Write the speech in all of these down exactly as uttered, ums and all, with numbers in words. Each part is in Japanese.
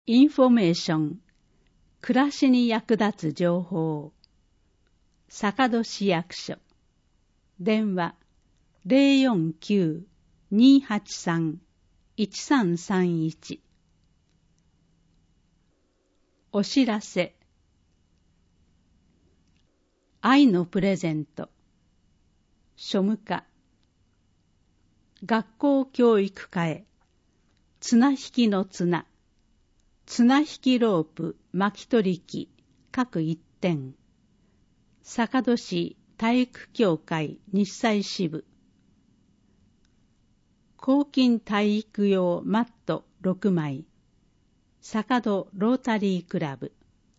インフォメーション、暮らしに役立つ情報。坂戸市役所。電話 ゼロよんきゅう にーはちさん いちさんさんいち。お知らせ。愛のプレゼント。庶務課。学校教育課へ。綱引きの綱。綱引きロープ巻き取り機各一点。坂戸市体育協会日祭支部。抗菌体育用マットろくまい。坂戸ロータリークラブ。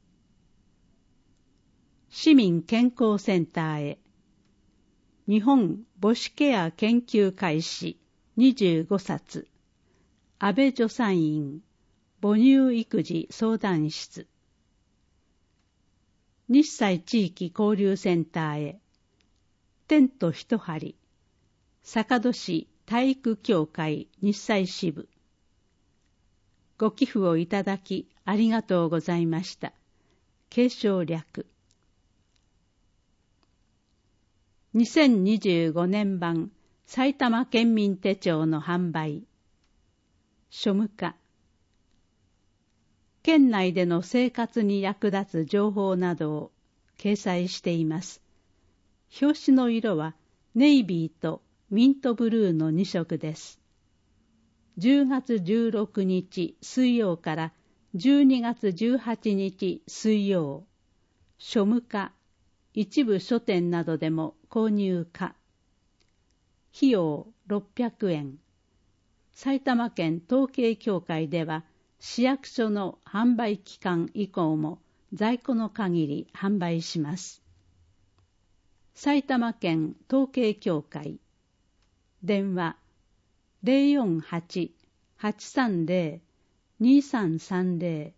市民健康センターへ。日本母子ケア研究開始にじゅうごさつ。安倍助産院母乳育児相談室。日祭地域交流センターへ。テント一張り。坂戸市体育協会日祭支部。ご寄付をいただきありがとうございました。継承略。にせんにじゅうごねん版埼玉県民手帳の販売。庶務課。県内での生活に役立つ情報などを掲載しています。表紙の色はネイビーとミントブルーのに色です。じゅうがつじゅうろくにち水曜からじゅうにがつじゅうはちにち水曜。庶務課、一部書店などでも購入可。費用ろっぴゃくえん。埼玉県統計協会では市役所の販売期間以降も在庫の限り販売します。埼玉県統計協会。電話 ゼロよんはち はちさんゼロ にさんさんゼロ。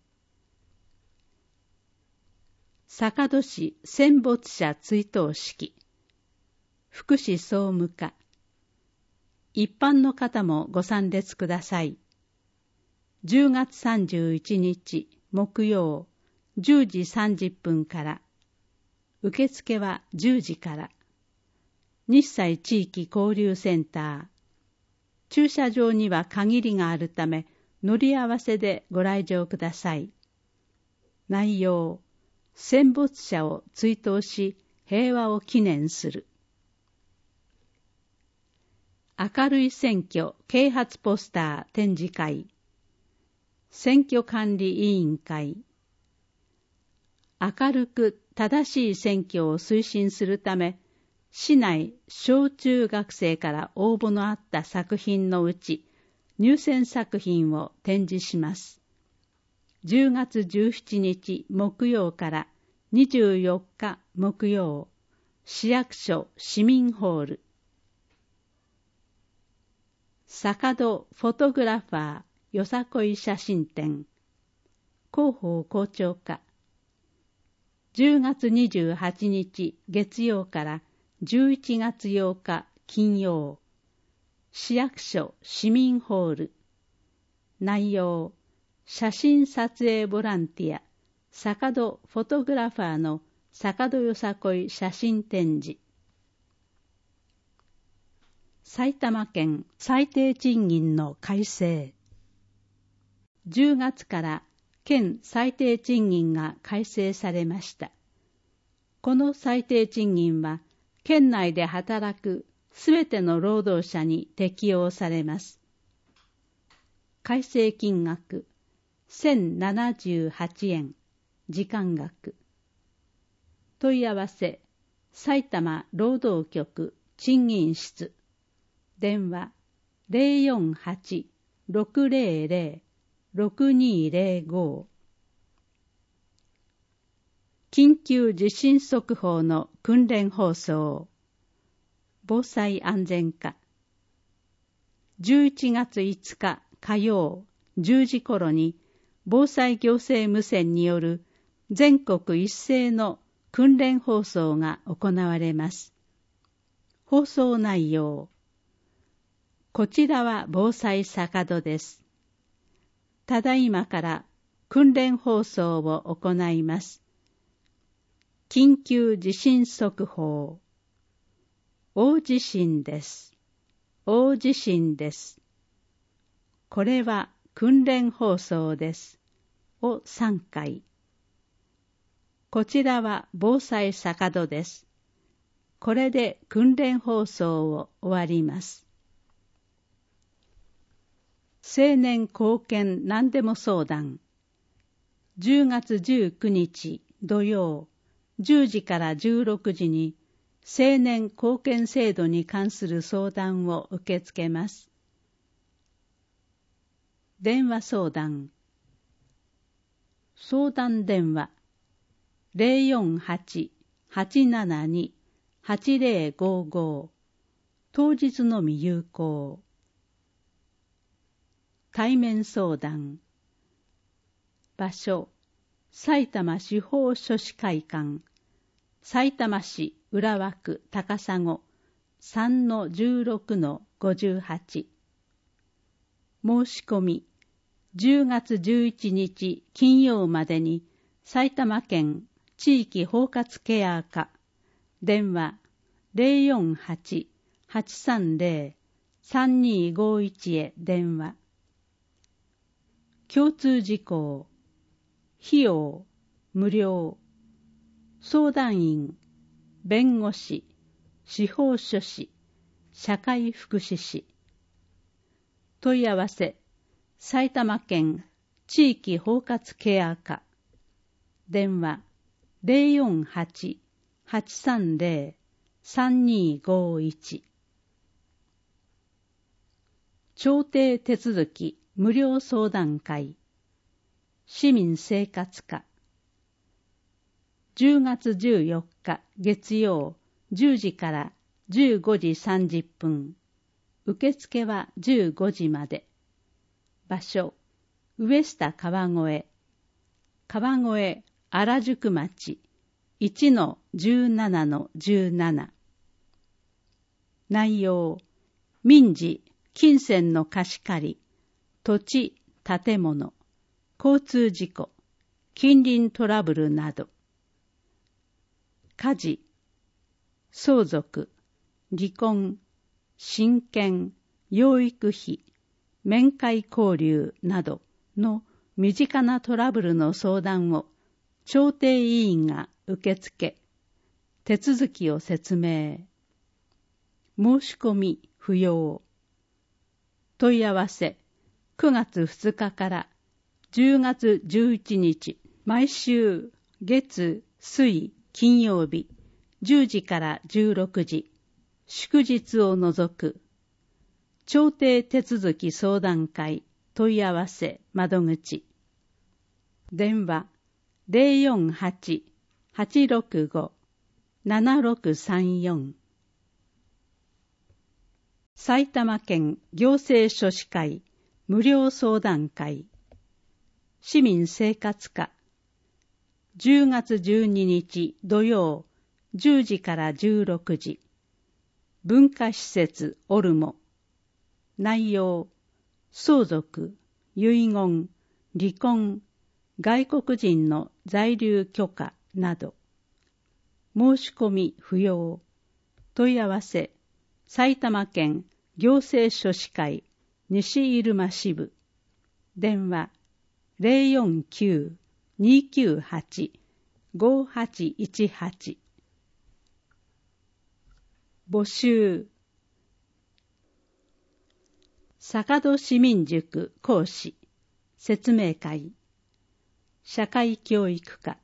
坂戸市戦没者追悼式。福祉総務課。一般の方もご参列ください。じゅうがつさんじゅういちにち木曜じゅうじさんじゅっぷんから。受付はじゅうじから。日祭地域交流センター。駐車場には限りがあるため乗り合わせでご来場ください。内容、戦没者を追悼し平和を記念する。明るい選挙啓発ポスター展示会。選挙管理委員会。明るく正しい選挙を推進するため、市内小中学生から応募のあった作品のうち、入選作品を展示します。じゅうがつじゅうしちにち木曜からにじゅうよっか木曜、市役所市民ホール。坂戸フォトグラファーよさこい写真展。広報校長課。じゅうがつにじゅうはちにち月曜からじゅういちがつようか金曜。市役所市民ホール。内容、写真撮影ボランティア、坂戸フォトグラファーの坂戸よさこい写真展示。埼玉県最低賃金の改正。じゅうがつから県最低賃金が改正されました。この最低賃金は県内で働くすべての労働者に適用されます。改正金額せんななじゅうはちえん、時間額。問い合わせ、埼玉労働局賃金室。電話 ゼロよんはち ろくゼロゼロ ろくにゼロご。緊急地震速報の訓練放送。防災安全課。じゅういちがついつか火曜じゅうじ頃に防災行政無線による全国一斉の訓練放送が行われます。放送内容。こちらは防災坂戸です。ただいまから訓練放送を行います。緊急地震速報。大地震です。大地震です。これは訓練放送です。をさんかい。こちらは防災坂戸です。これで訓練放送を終わります。青年貢献何でも相談。じゅうがつじゅうくにち土曜じゅうじからじゅうろくじに青年貢献制度に関する相談を受け付けます。電話相談。相談電話 ゼロよんはち はちななに はちゼロごご 当日のみ有効。対面相談。場所、さいたま司法書士会館、さいたま市浦和区高砂 さんのじゅうろくのごじゅうはち。申し込み、じゅうがつじゅういちにち金曜までに埼玉県地域包括ケア課、電話 ゼロよんはち はちさんゼロ さんにごいち へ電話。共通事項。費用、無料。相談員、弁護士、司法書士、社会福祉士。問い合わせ、埼玉県地域包括ケア課。電話、ゼロよんはち はちさんゼロ さんにごいち。調停手続き無料相談会。市民生活課。じゅうがつじゅうよっか月曜じゅうじからじゅうごじさんじゅっぷん。受付はじゅうごじまで。場所、上下川越。川越原宿町 いちのじゅうななのじゅうなな。内容、民事、金銭の貸し借り、土地、建物、交通事故、近隣トラブルなど。家事、相続、離婚、親権、養育費、面会交流などの身近なトラブルの相談を調停委員が受け付け、手続きを説明。申し込み不要。問い合わせくがつふつかからじゅうがつじゅういちにち、毎週月、水、金曜日じゅうじからじゅうろくじ、祝日を除く。調停手続き相談会問い合わせ窓口。電話ゼロよんはち はちろくご ななろくさんよん。埼玉県行政書士会無料相談会。市民生活課。じゅうがつじゅうににち土曜じゅうじからじゅうろくじ。文化施設オルモ。内容、相続、遺言、離婚、外国人の在留許可など。申し込み不要。問い合わせ、埼玉県行政書士会西入間支部。電話ゼロよんきゅう にきゅうはち ごはちいちはち。募集。坂戸市民塾講師説明会。社会教育科。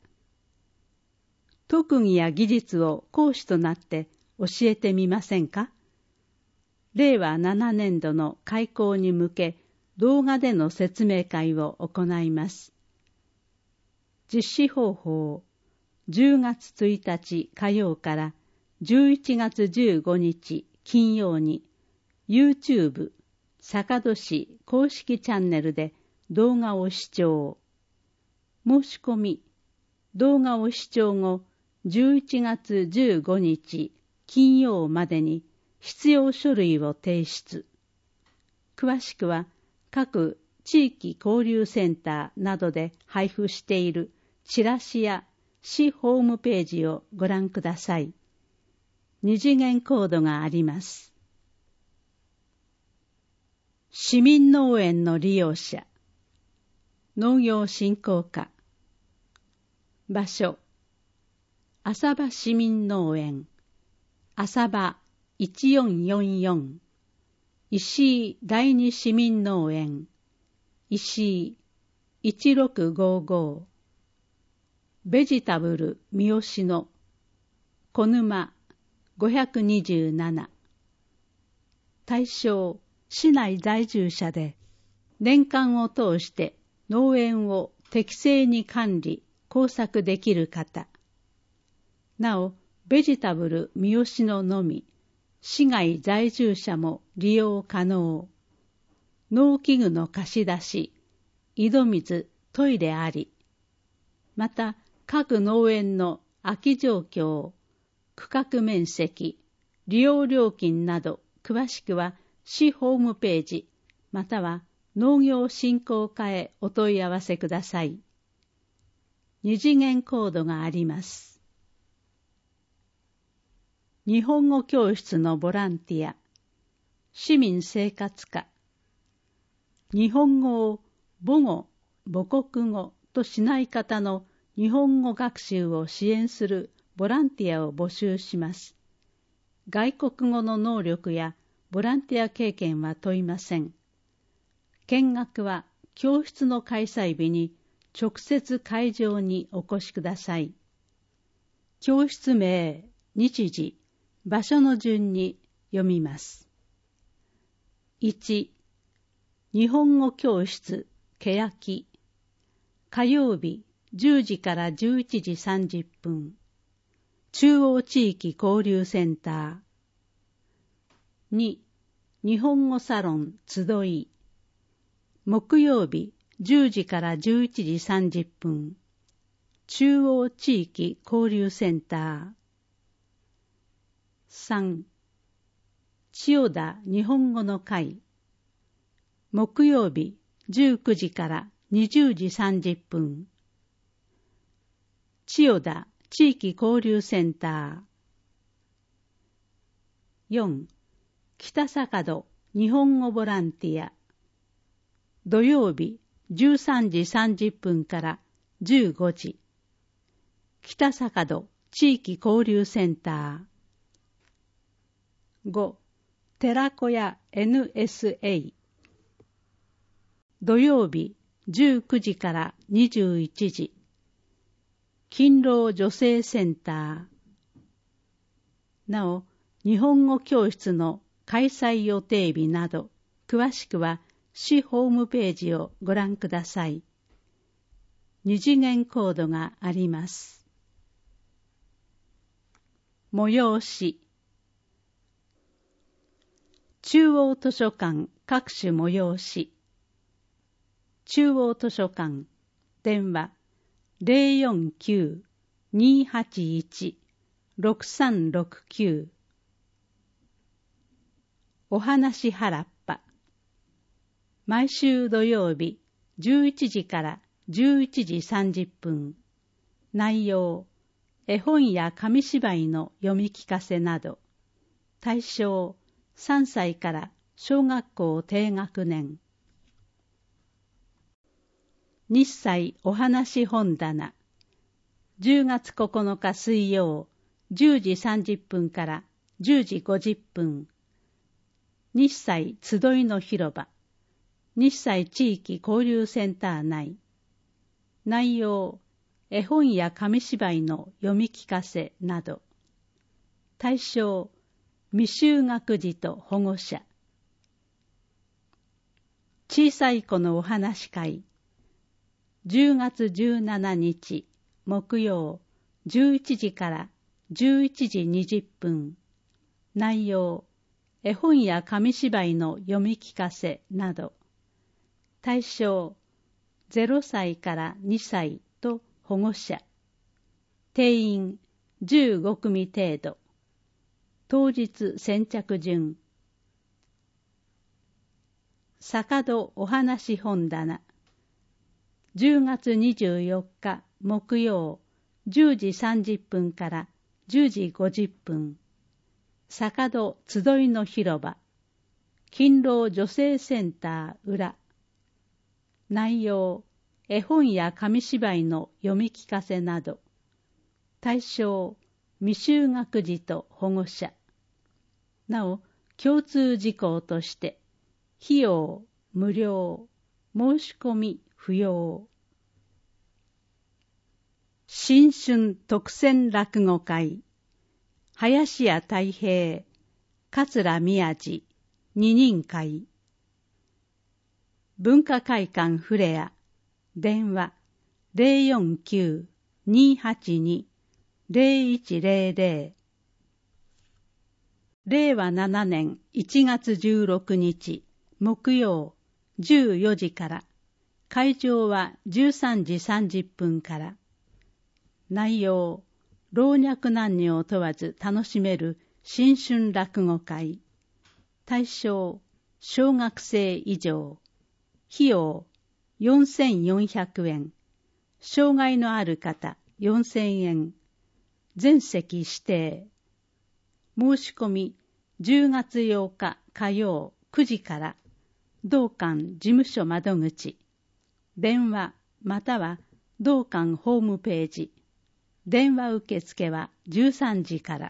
特技や技術を講師となって教えてみませんか。れいわななねんどの開講に向け動画での説明会を行います。実施方法、じゅうがつついたち火曜からじゅういちがつじゅうごにち金曜に YouTube 坂戸市公式チャンネルで動画を視聴。申し込み、動画を視聴後じゅういちがつじゅうごにち金曜までに必要書類を提出。詳しくは各地域交流センターなどで配布しているチラシや市ホームページをご覧ください。二次元コードがあります。市民農園の利用者、農業振興課。場所、浅場市民農園、浅場いちよんよんよん、石井第二市民農園、石井いちろくごご、ベジタブル三好の小沼ごひゃくにじゅうなな。対象、市内在住者で、年間を通して農園を適正に管理、工作できる方。なお、ベジタブル三好ののみ、市外在住者も利用可能。農機具の貸し出し、井戸水、トイレあり。また、各農園の空き状況、区画面積、利用料金など、詳しくは市ホームページ、または農業振興課へお問い合わせください。二次元コードがあります。日本語教室のボランティア、市民生活課。日本語を母語、母国語としない方の日本語学習を支援するボランティアを募集します。外国語の能力やボランティア経験は問いません。見学は教室の開催日に直接会場にお越しください。教室名、日時、場所の順に読みます。いち、日本語教室、けやき。火曜日じゅうじからじゅういちじさんじゅっぷん。中央地域交流センター。に、日本語サロン集い。木曜日じゅうじからじゅういちじさんじゅっぷん。中央地域交流センター。さん、千代田日本語の会。木曜日じゅうくじからにじゅうじさんじゅっぷん。千代田地域交流センター。よん、北坂戸日本語ボランティア。土曜日じゅうさんじさんじゅっぷんからじゅうごじ。北坂戸地域交流センター。ご、寺子屋 エヌエスエー。土曜日じゅうくじからにじゅういちじ。勤労女性センター。なお、日本語教室の開催予定日など、詳しくは市ホームページをご覧ください。二次元コードがあります。催し。中央図書館各種催し。中央図書館、電話ゼロよんきゅう にーはちいち ろくさんろくきゅう。お話原っぱ。毎週土曜日じゅういちじからじゅういちじさんじゅっぷん。内容、絵本や紙芝居の読み聞かせなど。対象、さんさいから小学校低学年。日彩お話本棚。じゅうがつここのか水曜、じゅうじさんじゅっぷんからじゅうじごじゅっぷん。日彩集いの広場。日彩地域交流センター内。内容、絵本や紙芝居の読み聞かせなど。対象、未就学児と保護者。小さい子のお話会。じゅうがつじゅうしちにち木曜じゅういちじからじゅういちじにじゅっぷん。内容、絵本や紙芝居の読み聞かせなど。対象、ゼロさいからにさいと保護者。定員じゅうごくみ程度。当日先着順。 坂戸お話本棚。じゅうがつにじゅうよっか木曜じゅうじさんじゅっぷんからじゅうじごじゅっぷん。坂戸集いの広場。勤労女性センター裏。内容、絵本や紙芝居の読み聞かせなど。対象、未就学児と保護者。なお、共通事項として、費用、無料、申し込み、不要。新春特選落語会。林家たい平、桂宮治、二人会。文化会館フレア、電話 ゼロよんきゅう にーはちに ゼロいちゼロゼロ。れいわななねんいちがつじゅうろくにち木曜じゅうよじから、会場はじゅうさんじさんじゅっぷんから。内容、老若男女を問わず楽しめる新春落語会。対象、小学生以上。費用、よんせんよんひゃくえん。障害のある方、よんせんえん。全席指定。申し込み、じゅうがつようか火曜くじから、同館事務所窓口。電話または同館ホームページ。電話受付はじゅうさんじから。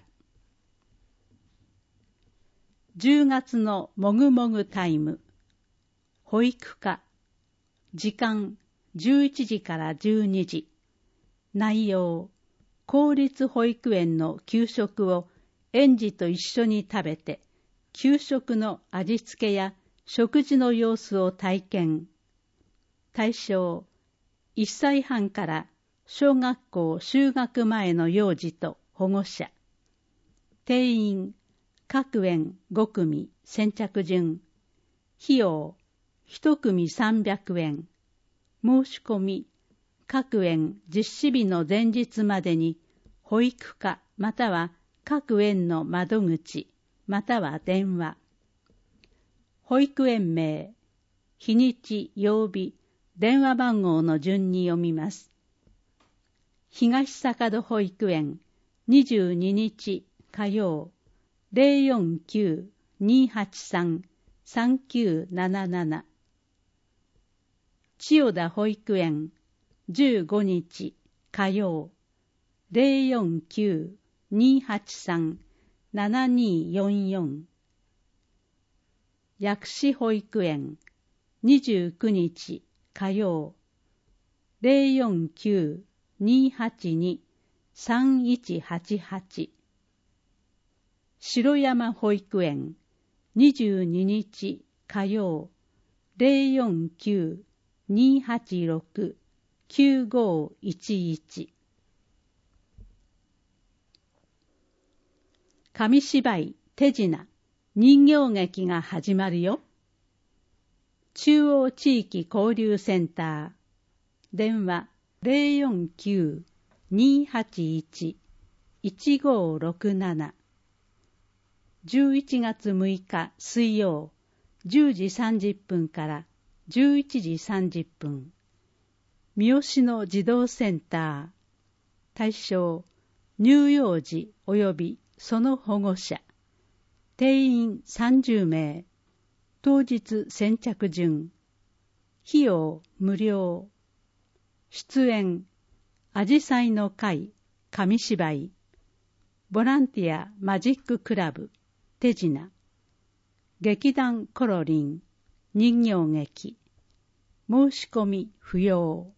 じゅうがつのもぐもぐタイム。保育課。時間じゅういちじからじゅうにじ。内容、公立保育園の給食を園児と一緒に食べて、給食の味付けや食事の様子を体験。対象、いっさいはんから小学校就学前の幼児と保護者。定員、各園ごくみ先着順。費用、いちくみさんびゃくえん。申し込み、各園実施日の前日までに、保育課または各園の窓口、または電話。保育園名、日にち、曜日、電話番号の順に読みます。東坂戸保育園、にじゅうににち火曜、ゼロよんきゅう にーはちさん さんきゅうなななな。千代田保育園、じゅうごにち火曜、ゼロよんきゅう にーはちさん ななにーよんよん。薬師保育園、にじゅうくにち火曜、ゼロよんきゅう にーはちに さんいちはちはち。城山保育園、にじゅうににち火曜、ゼロよんきゅう にーはちろく きゅうごいちいち。紙芝居手品人形劇が始まるよ。中央地域交流センター。電話ゼロよんきゅう にーはちいち いちごろくなな。じゅういちがつむいか水曜じゅうじさんじゅっぷんからじゅういちじさんじゅっぷん。三好の児童センター。対象、乳幼児及びその保護者。定員さんじゅうめい。当日先着順。費用無料。出演、あじさいの会、紙芝居。ボランティアマジッククラブ、手品。劇団コロリン、人形劇。申し込み不要。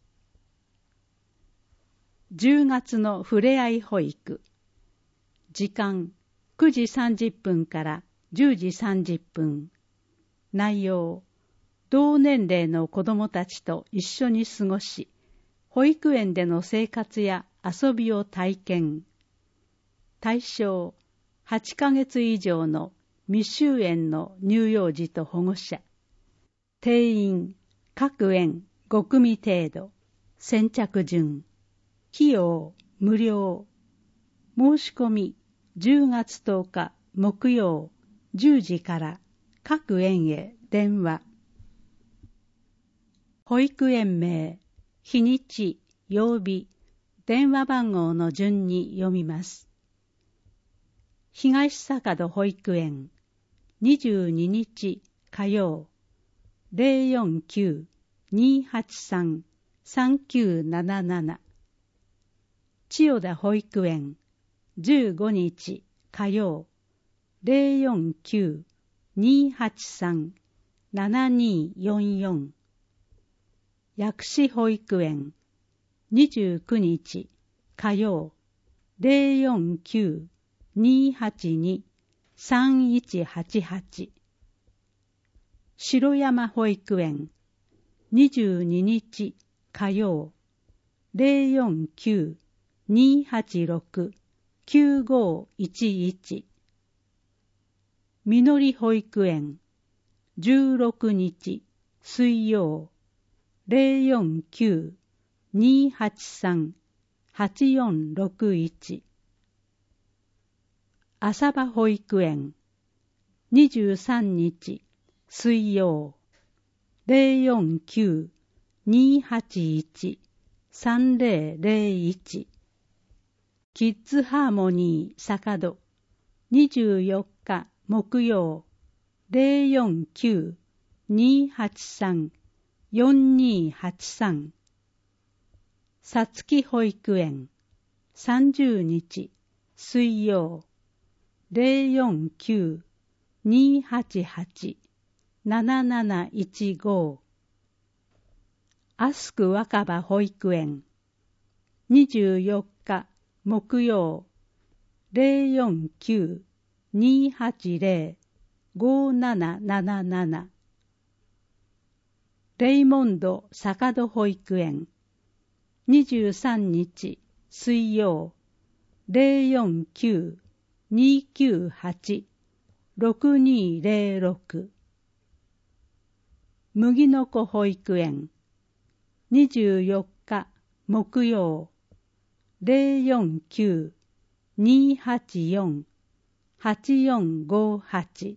じゅうがつのふれあい保育。時間くじさんじゅっぷんからじゅうじさんじゅっぷん。内容、同年齢の子どもたちと一緒に過ごし、保育園での生活や遊びを体験。対象、はちかげつ以上の未就園の乳幼児と保護者。定員、各園ごくみ程度。先着順。費用無料。申し込みじゅうがつとおか木曜じゅうじから各園へ電話保育園名、日にち、曜日、電話番号の順に読みます。東坂戸保育園、にじゅうににち火曜、ゼロよんきゅう にーはちさん さんきゅうなななな。千代田保育園、じゅうごにち火曜、ゼロよんきゅう にーはちさん ななにーよんよん。薬師保育園、にじゅうくにち火曜、ゼロよんきゅう にーはちに さんいちはちはち。城山保育園、にじゅうににち火曜、ゼロよんきゅう にーはちろく きゅうごいちいち。みのり保育園、じゅうろくにち水曜、ゼロよんきゅう にーはちさん はちよんろくいち。浅場保育園、にじゅうさんにち水曜、ゼロよんきゅう にーはちいち さんゼロゼロいち。キッズハーモニー坂戸、にじゅうよっか木曜、ゼロよんきゅう にーはちさん よんにーはちさん。さつき保育園、さんじゅうにち水曜、ゼロよんきゅう にーはちはち なななないちご。アスク若葉保育園、にじゅうよっか木曜、ゼロよんきゅう にーはちゼロ ごなななななな。レイモンド坂戸保育園、にじゅうさんにち水曜、ゼロよんきゅう にーきゅうはち ろくにーゼロろく。麦の子保育園、にじゅうよっか木曜、ゼロよんきゅう にーはちよん はちよんごはち。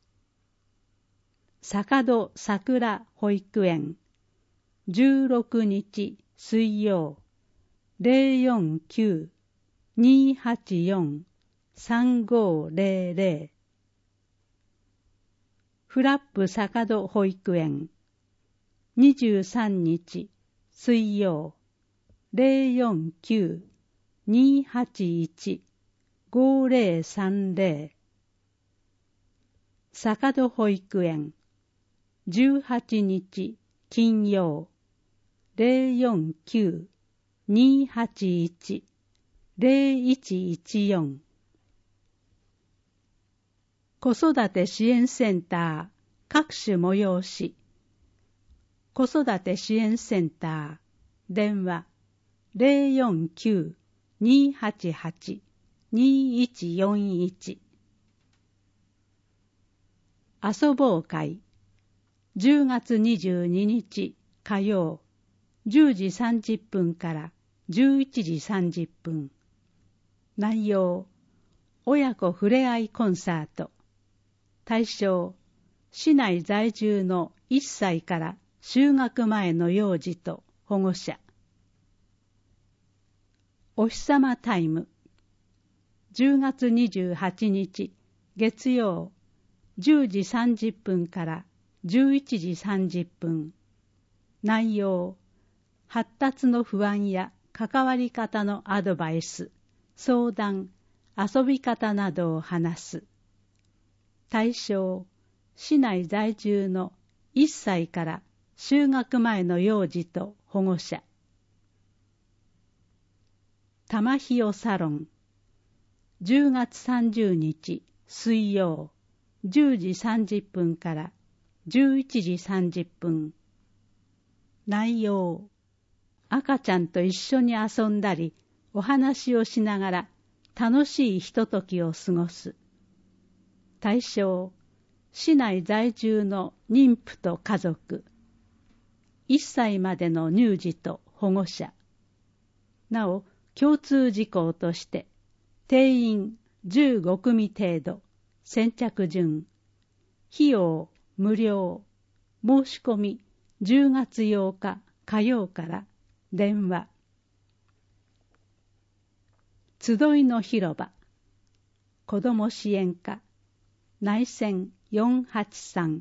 坂戸桜保育園、じゅうろくにち水曜、ゼロよんきゅう にーはちよん さんごゼロゼロ。フラップ坂戸保育園、にじゅうさんにち水曜、ゼロよんきゅう にーはちいち ごゼロさんゼロ。坂戸保育園、じゅうはちにち金曜、ゼロよんきゅう にーはちいち ゼロいちいちよん。子育て支援センター各種催し。子育て支援センター電話ゼロよんきゅう にーはちはち にーいちよんいち。遊ぼう会、じゅうがつにじゅうににち火曜、じゅうじさんじゅっぷんからじゅういちじさんじゅっぷん。内容、親子ふれあいコンサート。対象、市内在住のいっさいから就学前の幼児と保護者。お日さまタイム、じゅうがつにじゅうはちにち月曜、じゅうじさんじゅっぷんからじゅういちじさんじゅっぷん。内容、発達の不安や関わり方のアドバイス、相談、遊び方などを話す。対象、市内在住のいっさいから就学前の幼児と保護者。玉ひよサロン、じゅうがつさんじゅうにち水曜、じゅうじさんじゅっぷんからじゅういちじさんじゅっぷん。内容、赤ちゃんと一緒に遊んだりお話をしながら楽しいひとときを過ごす。対象、市内在住の妊婦と家族、いっさいまでの乳児と保護者。なお、共通事項として、定員じゅうごくみ程度、先着順、費用無料、申し込みじゅうがつようか火曜から電話。集いの広場子ども支援課内線よんはちさん。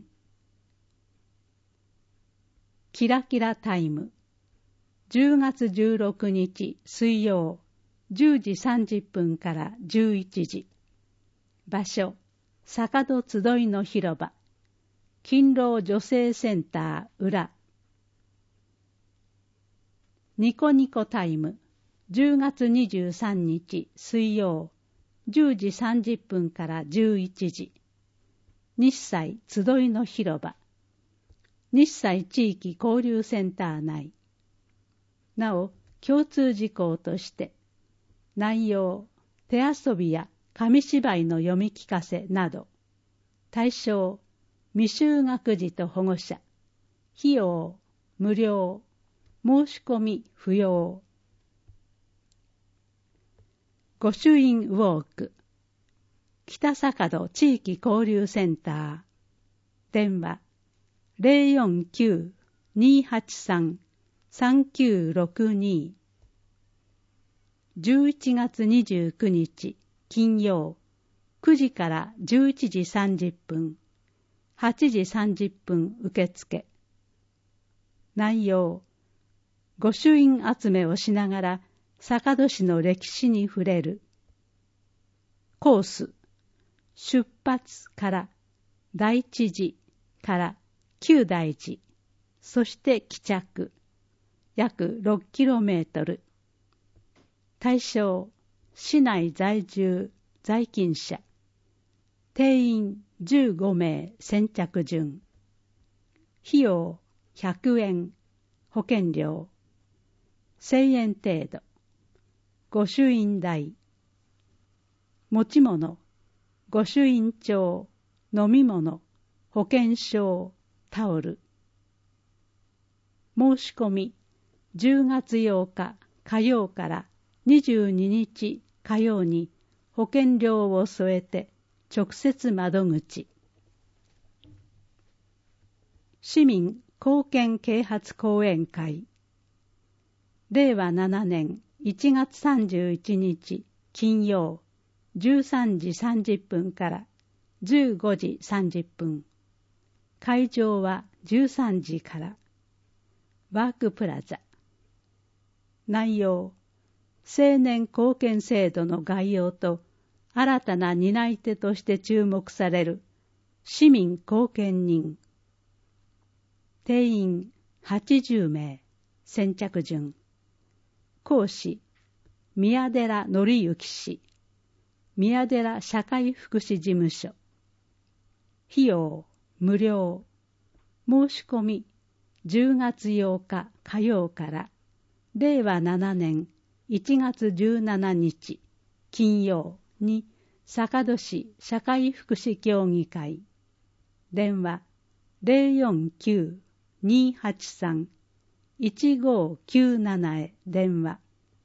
キラキラタイムじゅうがつじゅうろくにち水曜じゅうじさんじゅっぷんからじゅういちじ。場所坂戸集いの広場勤労女性センター裏。ニコニコタイムじゅうがつにじゅうさんにち水曜じゅうじさんじゅっぷんからじゅういちじ。日西集いの広場日西地域交流センター内。なお共通事項として内容手遊びや紙芝居の読み聞かせなど。対象未就学児と保護者。費用無料。申し込み不要。御朱印ウォーク北坂戸地域交流センター電話 ゼロよんきゅう にーはちさん さんきゅうろくに。じゅういちがつにじゅうくにち金曜くじからじゅういちじさんじゅっぷんはちじさんじゅっぷん受付。内容御朱印集めをしながら坂戸市の歴史に触れる。コース出発から第一寺から九大寺、そして帰着約ろっキロメートル。対象市内在住在勤者。定員じゅうごめい先着順。費用ひゃくえん。保険料せんえん程度。御朱印代。持ち物御朱印帳、飲み物、保険証、タオル。申し込みじゅうがつようか火曜からにじゅうににち火曜に保険料を添えて直接窓口。市民貢献啓発講演会れいわななねんいちがつさんじゅういちにち金曜じゅうさんじさんじゅっぷんからじゅうごじさんじゅっぷん。会場はじゅうさんじから。ワークプラザ。内容青年貢献制度の概要と新たな担い手として注目される市民貢献人。定員はちじゅうめい先着順。講師宮寺紀之氏宮寺社会福祉事務所。費用無料。申し込みじゅうがつようか火曜かられいわななねんいちがつじゅうしちにち金曜に坂戸市社会福祉協議会。電話 ゼロよんきゅう にーはちさん いちごきゅうなな へ電話。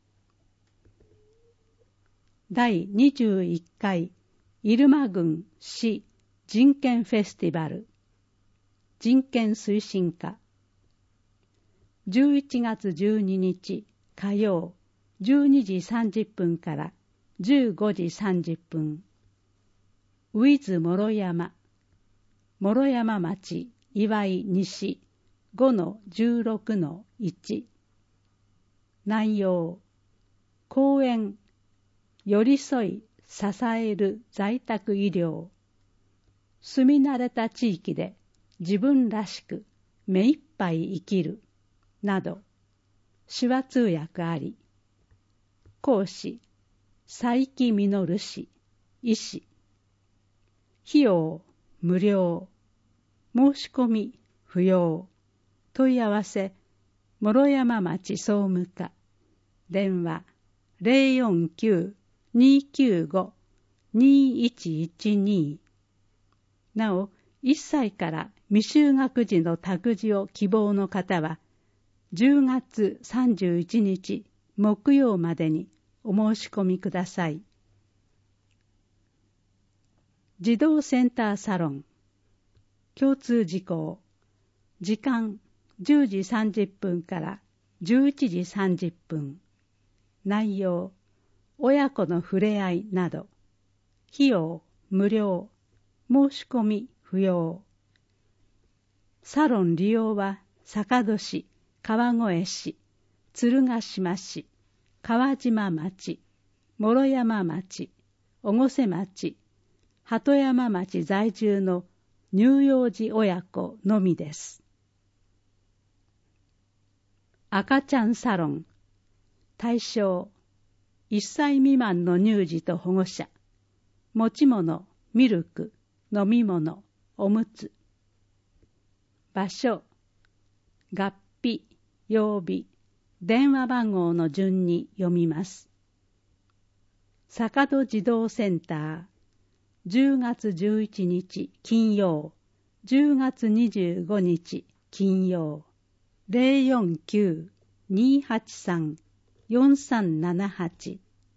だいにじゅういっかい入間郡市人権フェスティバル人権推進課じゅういちがつじゅうににち火曜じゅうにじさんじゅっぷんからじゅうごじさんじゅっぷん。ウィズ諸山諸山町岩井西 ごのじゅうろくのいち。内容講演寄り添い支える在宅医療。住み慣れた地域で自分らしく目いっぱい生きるなど。手話通訳あり。講師佐伯実氏医師。費用無料。申し込み不要。問い合わせ諸山町総務課。電話 ゼロよんきゅう にーきゅうご にーいちいちに。なおいっさいから未就学児の託児を希望の方はじゅうがつさんじゅういちにち木曜までにお申し込みください。児童センターサロン共通事項時間じゅうじさんじゅっぷんからじゅういちじさんじゅっぷん。内容、親子の触れ合いなど。費用、無料。申し込み、不要。サロン利用は、坂戸市、川越市、鶴ヶ島市、川島町、諸山町、越生町、鳩山町在住の乳幼児親子のみです。赤ちゃんサロン。対象、いっさい未満の乳児と保護者。持ち物、ミルク、飲み物、おむつ。場所、月日、曜日、電話番号の順に読みます。坂戸児童センター、じゅうがつじゅういちにち金曜、じゅうがつにじゅうごにち金曜、ゼロよんきゅう にーはちさん よんさんななはち。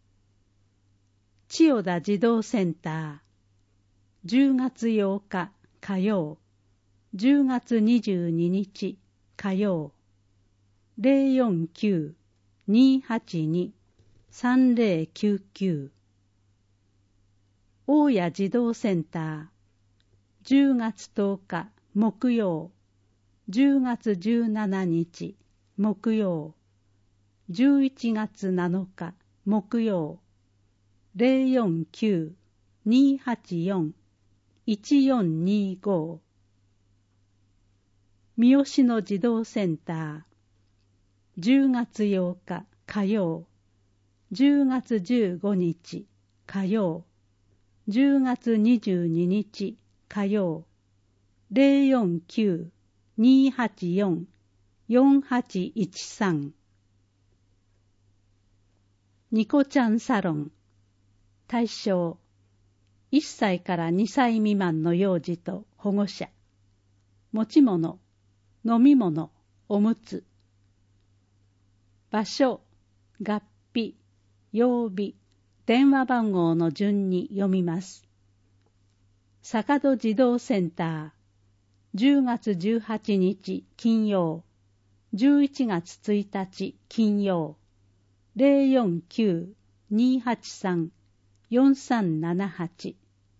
千代田児童センター、じゅうがつようか火曜、じゅうがつにじゅうににち火曜、ゼロよんきゅう にーはちに さんゼロきゅうきゅう。大谷児童センター、じゅうがつとおか木曜、じゅうがつじゅうしちにち木曜、じゅういちがつなのか木曜、ゼロよんきゅう にーはちよん いちよんにーご。三好の児童センター、じゅうがつようか火曜、じゅうがつじゅうごにち火曜、じゅうがつにじゅうににち火曜、ゼロよんきゅう にーはちよん よんはちいちさん。ニコちゃんサロン。対象、いっさいからにさい未満の幼児と保護者。持ち物、飲み物、おむつ。場所、月日、曜日、電話番号の順に読みます。坂戸児童センター、じゅうがつじゅうはちにち金曜、じゅういちがつついたち金曜、ゼロよんきゅう にーはちさん よんさんななはち。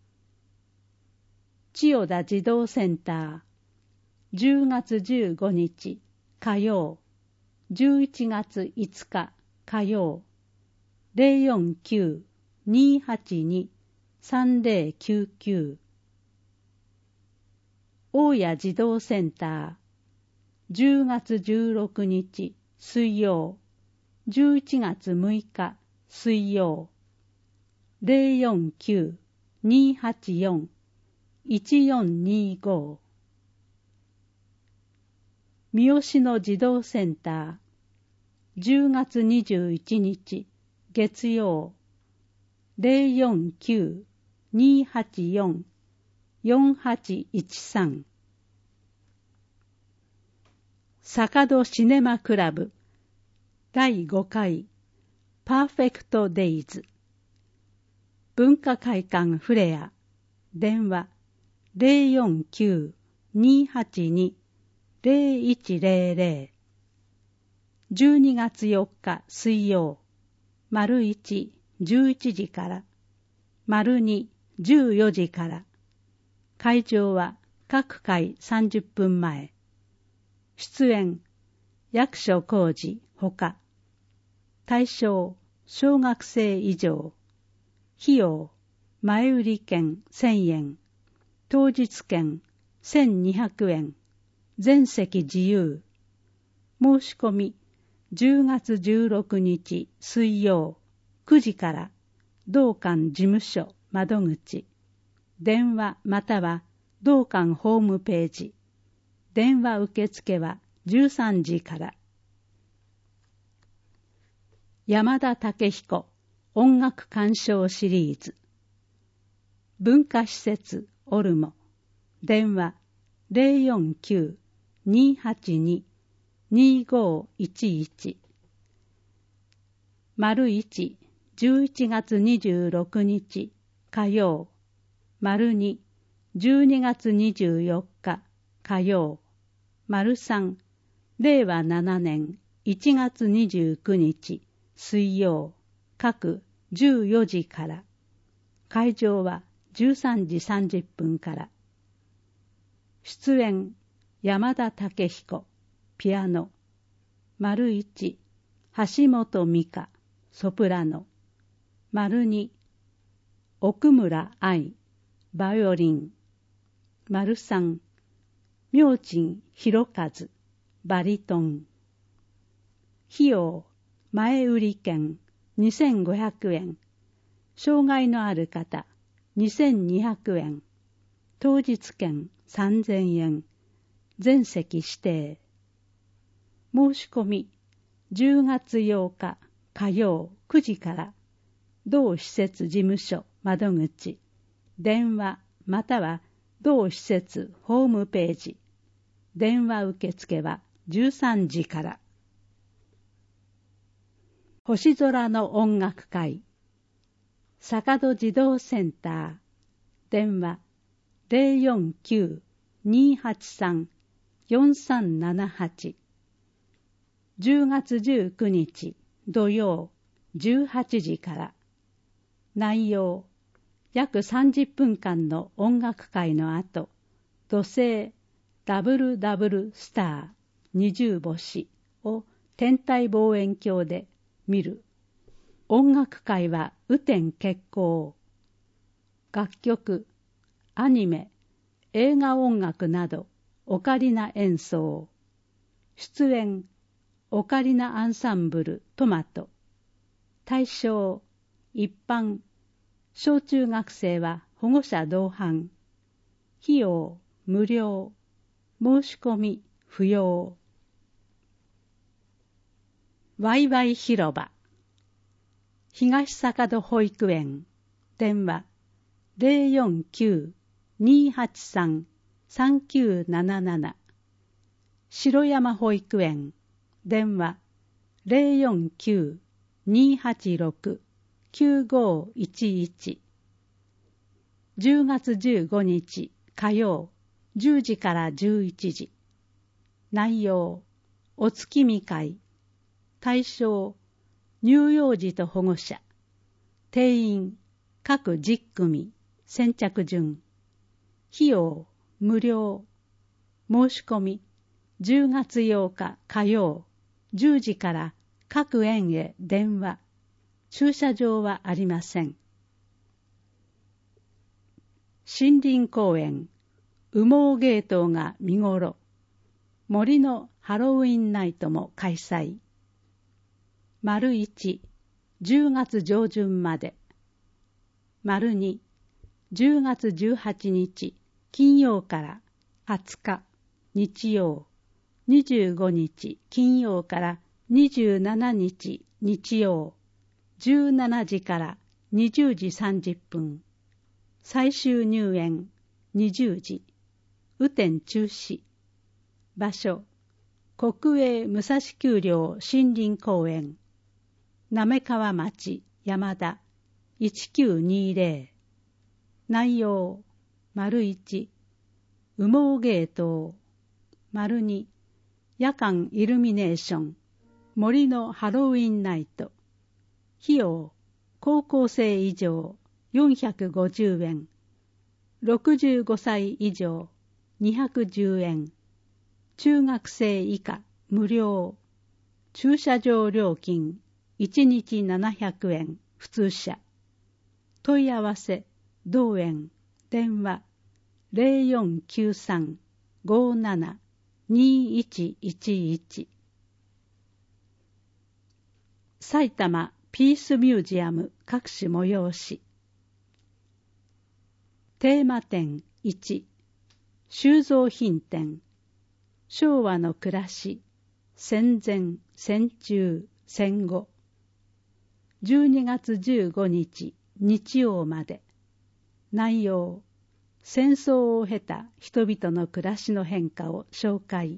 千代田児童センター、じゅうがつじゅうごにち火曜、じゅういちがついつか火曜、ゼロよんきゅう にーはちに さんゼロきゅうきゅう。大谷児童センター、じゅうがつじゅうろくにち水曜、じゅういちがつむいか水曜、ゼロよんきゅう にーはちよん いちよんにーご。三好の児童センター、じゅうがつにじゅういちにち月曜、ゼロよんきゅう にーはちよん よんはちいちさん。坂戸シネマクラブだいごかいパーフェクトデイズ。文化会館フレア、電話ゼロよんきゅう にーはちに ゼロいちゼロゼロ。じゅうにがつよっか水曜、丸いち、じゅういちじから、丸に、じゅうよじから。会場は各回さんじゅっぷんまえ。出演、役所広司ほか。対象、小学生以上。費用、前売り券せんえん。当日券せんにひゃくえん。全席自由。申し込み、じゅうがつじゅうろくにち水曜くじから同館事務所窓口。電話または同館ホームページ。電話受付はじゅうさんじから。山田武彦音楽鑑賞シリーズ。文化施設オルモ。電話ゼロよんきゅう にーはちに にーごいちいち。丸一、じゅういちがつにじゅうろくにち火曜。丸二、じゅうにがつにじゅうよっか火曜。丸三、 れいわななねんいちがつにじゅうくにち水曜、各じゅうよじから。会場はじゅうさんじさんじゅっぷんから。出演、山田武彦、ピアノ。丸一、橋本美香、ソプラノ。丸二、奥村愛、バイオリン。丸三、明珍博和、バリトン。費用、前売り券にせんごひゃくえん。障害のある方にせんにひゃくえん。当日券さんぜんえん。全席指定。申し込み、じゅうがつようか火曜くじから、同施設事務所窓口、電話または同施設ホームページ。電話受付はじゅうさんじから。星空の音楽会、坂戸児童センター、電話 ゼロよんきゅう にーはちさん よんさんななはち。じゅうがつじゅうくにち土曜じゅうはちじから。内容、約さんじゅっぷんかんの音楽会の後、土星ダブルダブルスター二重星を天体望遠鏡で見る。音楽会は雨天決行。楽曲、アニメ、映画音楽などオカリナ演奏。出演、オカリナアンサンブルトマト。対象、一般。小中学生は保護者同伴。費用、無料。申し込み、不要。ワイワイ広場。東坂戸保育園。電話ゼロよんきゅう にーはちさん さんきゅうなななな。城山保育園。電話ゼロよんきゅう にーはちろく きゅうごいちいち。じゅうがつじゅうごにち火曜じゅうじからじゅういちじ。内容、お月見会。対象、乳幼児と保護者。定員、各じゅっくみ。先着順。費用、無料。申し込み、じゅうがつようか火曜じゅうじから各園へ電話。駐車場はありません。森林公園、羽毛ゲートが見頃。森のハロウィンナイトも開催。丸一、じゅうがつ上旬まで。丸二、じゅうがつじゅうはちにち金曜からはつか日曜、にじゅうごにち金曜からにじゅうしちにち日曜、じゅうしちじからにじゅうじさんじゅっぷん。最終入園にじゅうじ。雨天中止。場所、国営武蔵丘陵森林公園。滑川町山田いちきゅうにぜろ。内容、丸一、羽毛ゲート。丸二、夜間イルミネーション。森のハロウィンナイト。費用、高校生以上よんひゃくごじゅうえん。ろくじゅうごさい以上にひゃくじゅうえん。中学生以下無料。駐車場料金いちにちななひゃくえん普通車。問い合わせ同園。電話ゼロよんきゅうさん ごーなな にーいちいちいち。埼玉ピースミュージアム各種催し。テーマ展いち、収蔵品展。昭和の暮らし、戦前、戦中、戦後。じゅうにがつじゅうごにち日曜まで。内容、戦争を経た人々の暮らしの変化を紹介。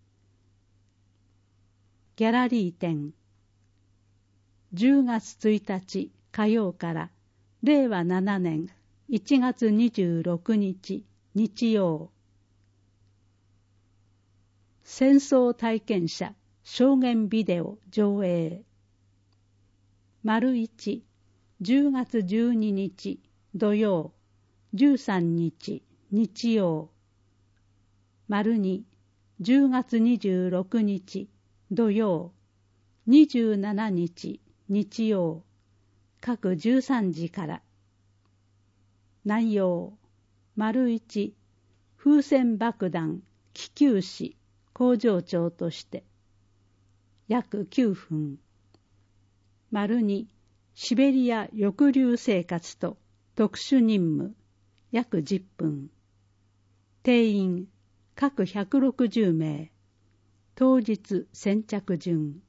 ギャラリー展。じゅうがつついたち火曜かられいわななねんいちがつにじゅうろくにち日曜。 戦争体験者証言ビデオ上映。丸一、じゅうがつじゅうににち土曜、じゅうさんにち日曜。丸二、じゅうがつにじゅうろくにち土曜、にじゅうしちにち日曜、各じゅうさんじから。内容、丸一、風船爆弾気球師工場長として、約きゅうふん。丸二、シベリア抑留生活と特殊任務、約じゅっぷん。定員、各ひゃくろくじゅうめい。当日先着順。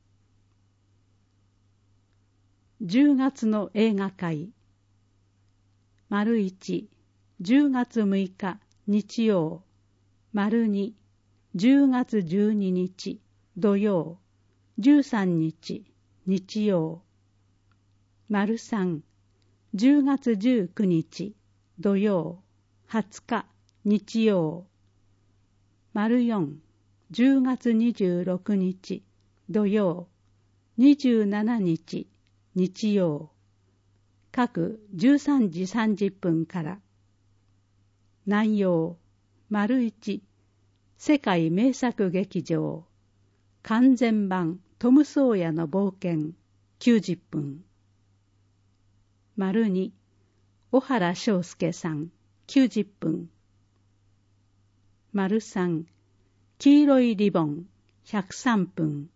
じゅうがつの映画会。丸一、じゅうがつむいか日曜。丸二、じゅうがつじゅうににち土曜。じゅうさんにち日曜。丸三、じゅうがつじゅうくにち土曜。はつか日曜。丸四、じゅうがつにじゅうろくにち土曜。にじゅうしちにち日曜。各じゅうさんじさんじゅっぷんから。内容、丸一、世界名作劇場完全版トム・ソーヤの冒険きゅうじゅっぷん。丸二、小原章介さんきゅうじゅっぷん。丸三、黄色いリボンひゃくさんぷん。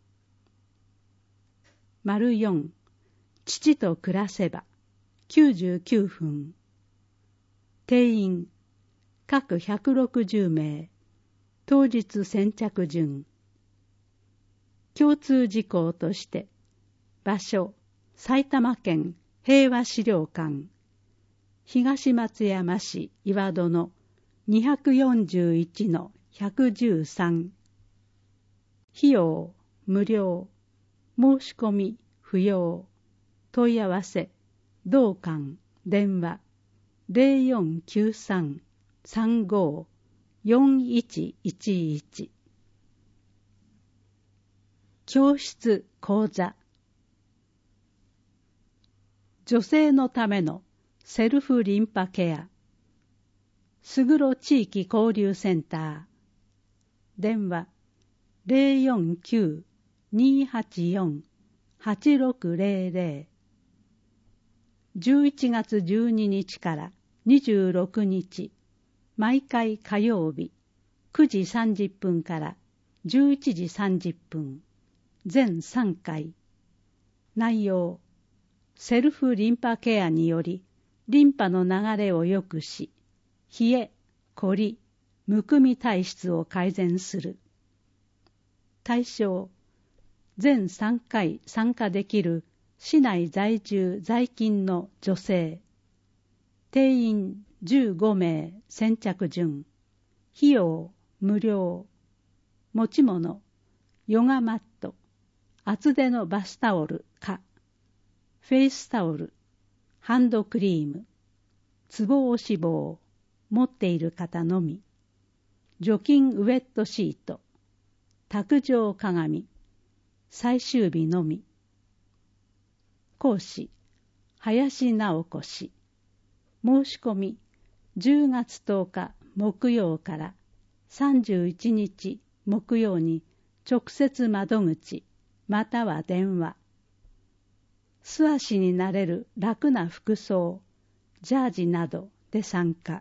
丸四、父と暮らせばきゅうじゅうきゅうふん。定員、各ひゃくろくじゅうめい。当日先着順。共通事項として、場所、埼玉県平和資料館、東松山市岩戸のにひゃくよんじゅういちのひゃくじゅうさん。費用、無料。申し込み、不要。問い合わせ、同館、電話、ゼロよんきゅうさん さんご よんいちいちいち。教室講座。女性のためのセルフリンパケア。すぐろ地域交流センター。電話、ゼロよんきゅう にーはちよん はちろくゼロゼロ。じゅういちがつじゅうににちからにじゅうろくにち、毎回火曜日、くじさんじゅっぷんからじゅういちじさんじゅっぷん、全さんかい。内容、セルフリンパケアにより、リンパの流れを良くし、冷え、こり、むくみ体質を改善する。対象、全さんかい参加できる市内在住在勤の女性。定員じゅうごめい先着順。費用無料。持ち物、ヨガマット、厚手のバスタオルか、フェイスタオル、ハンドクリーム、ツボ押し棒、持っている方のみ。除菌ウェットシート、卓上鏡、最終日のみ。講師、林直子氏。申し込み、じゅうがつとおか木曜からさんじゅういちにち木曜に直接窓口または電話。素足になれる楽な服装、ジャージなどで参加。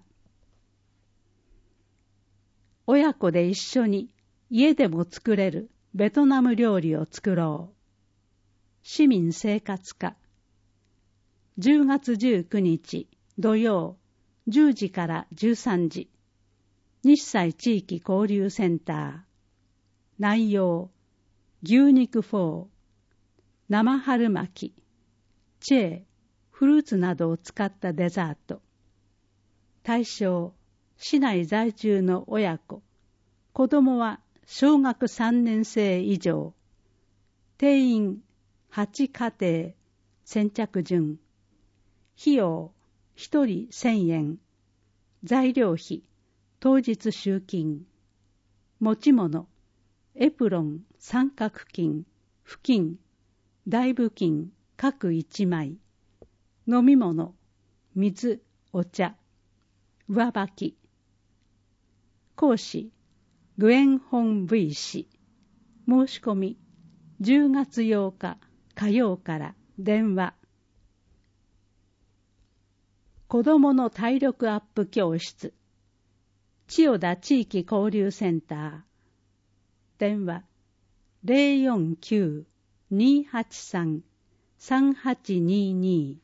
親子で一緒に家でも作れるベトナム料理を作ろう。市民生活課。じゅうがつじゅうくにち土曜じゅうじからじゅうさんじ。日西地域交流センター。内容、牛肉フォー、生春巻き、チェー、フルーツなどを使ったデザート。対象、市内在住の親子。子供は小学さんねんせい以上。定員はちかてい。先着順。費用ひとりせんえん。材料費当日集金。持ち物エプロン、三角巾、布巾、大布巾各一枚、飲み物、水、お茶、上履き。講師、グエンホン ブイ 氏。申し込み、じゅうがつようか火曜から電話。子どもの体力アップ教室、千代田地域交流センター。電話 ゼロよんきゅう にーはちさん さんはちにーにー。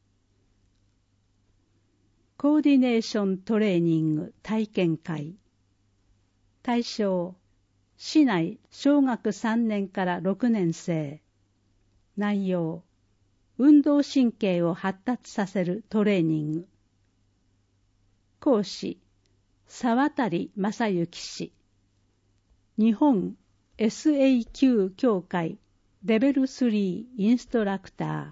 コーディネーショントレーニング体験会。対象、市内小学さんねんからろくねん生。内容、運動神経を発達させるトレーニング。講師、沢渡正幸氏。日本 エスエーキュー 協会レベルスリーインストラクター。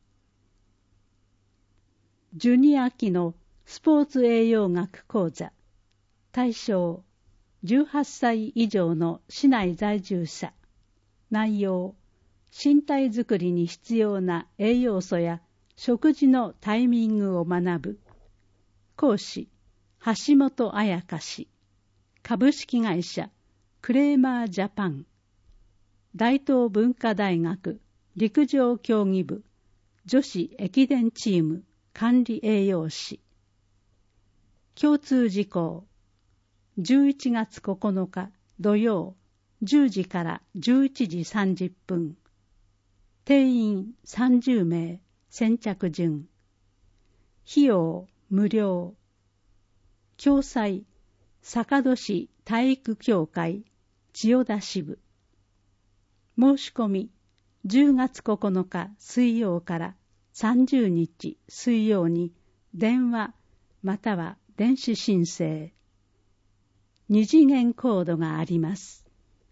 ジュニア期のスポーツ栄養学講座。対象、じゅうはっさい以上の市内在住者。内容、身体づくりに必要な栄養素や食事のタイミングを学ぶ。講師、橋本彩香氏。株式会社クレーマージャパン。大東文化大学陸上競技部女子駅伝チーム管理栄養士。共通事項、じゅういちがつここのか土曜じゅうじからじゅういちじさんじゅっぷん。定員さんじゅうめい、先着順。費用無料。共催、坂戸市体育協会千代田支部。申し込み、じゅうがつここのか水曜からさんじゅうにち水曜に電話または電子申請。二次元コードがあります。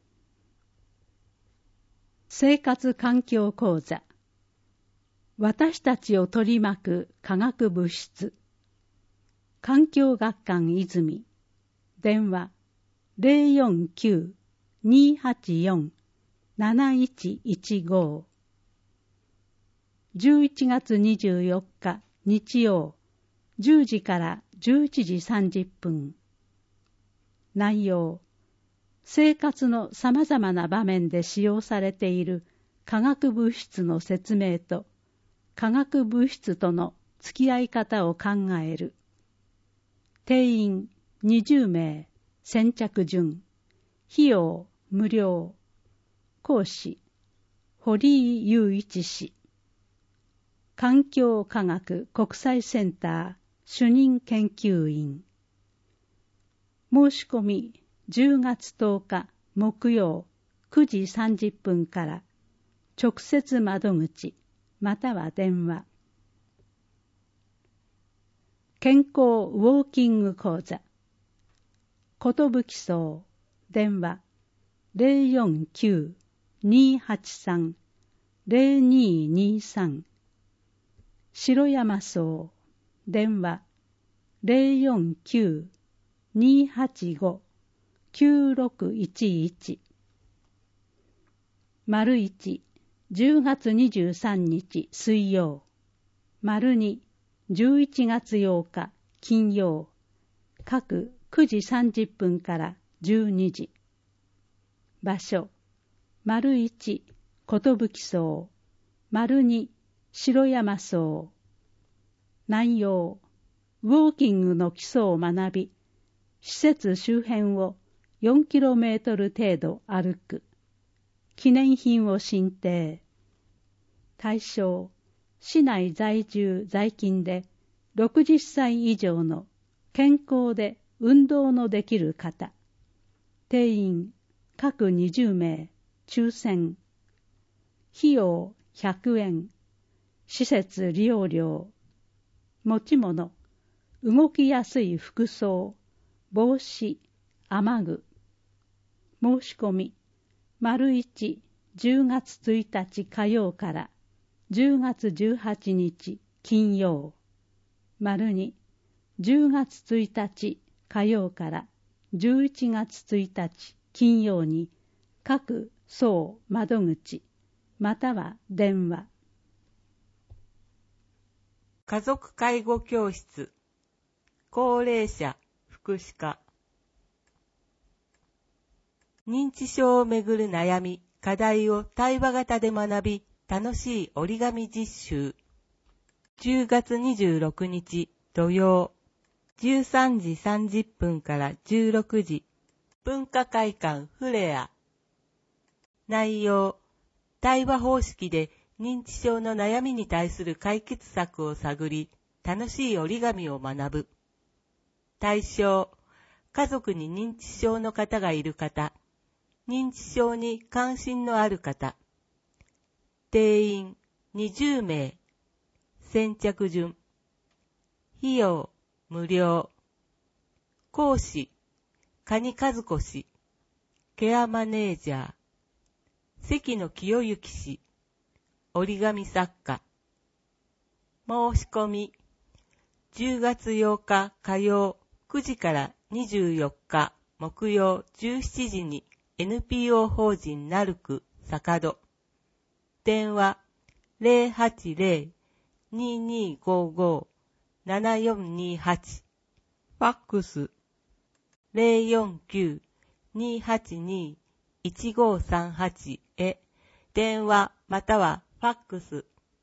生活環境講座。私たちを取り巻く化学物質。環境学館泉。電話ゼロよんきゅう にーはちよん なないちいちご。じゅういちがつにじゅうよっか日曜じゅうじからじゅういちじさんじゅっぷん。内容、生活のさまざまな場面で使用されている化学物質の説明と化学物質との付き合い方を考える。定員にじゅうめい、先着順。費用無料。講師、堀井雄一氏。環境科学国際センター主任研究員。申し込みじゅうがつとおか木曜くじさんじゅっぷんから直接窓口または電話。健康ウォーキング講座。ことぶきそう電話ゼロよんきゅう にーはちさん ゼロにーにーさん。城山荘電話ゼロよんきゅう にーはちご きゅうろくいちいち。丸一、じゅうがつにじゅうさんにち水曜。丸二、じゅういちがつようか金曜。各くじさんじゅっぷんからじゅうにじ。場所、丸一、ことぶきそう。丸二、城山荘。内容、ウォーキングの基礎を学び、施設周辺をよんキロメートル程度歩く。記念品を申請。対象、市内在住在勤でろくじゅっさい以上の健康で運動のできる方。定員、各にじゅうめい、抽選。費用ひゃくえん。施設利用料。持ち物、動きやすい服装、帽子、雨具。申し込み、丸一、じゅうがつついたち火曜からじゅうがつじゅうはちにち金曜。丸二、じゅうがつついたち火曜からじゅういちがつついたち金曜に各総窓口または電話。 家族介護教室、高齢者福祉課。認知症をめぐる悩み、課題を対話型で学び、楽しい折り紙実習。じゅうがつにじゅうろくにち土曜、じゅうさんじさんじゅっぷんからじゅうろくじ、文化会館フレア。内容、対話方式で認知症の悩みに対する解決策を探り、楽しい折り紙を学ぶ。対象、家族に認知症の方がいる方、認知症に関心のある方。定員にじゅうめい。先着順。費用無料。講師、蟹和子氏。ケアマネージャー。関野清之氏。折り紙作家。申し込み。じゅうがつようか火曜くじからにじゅうよっか木曜じゅうしちじに エヌピーオー 法人なるく坂戸。電話 ゼロはちゼロ にーにーごーごー ななよんにーはち。ファックス ゼロよんきゅう にーはちにー いちごーさんはち へ電話またはファックス。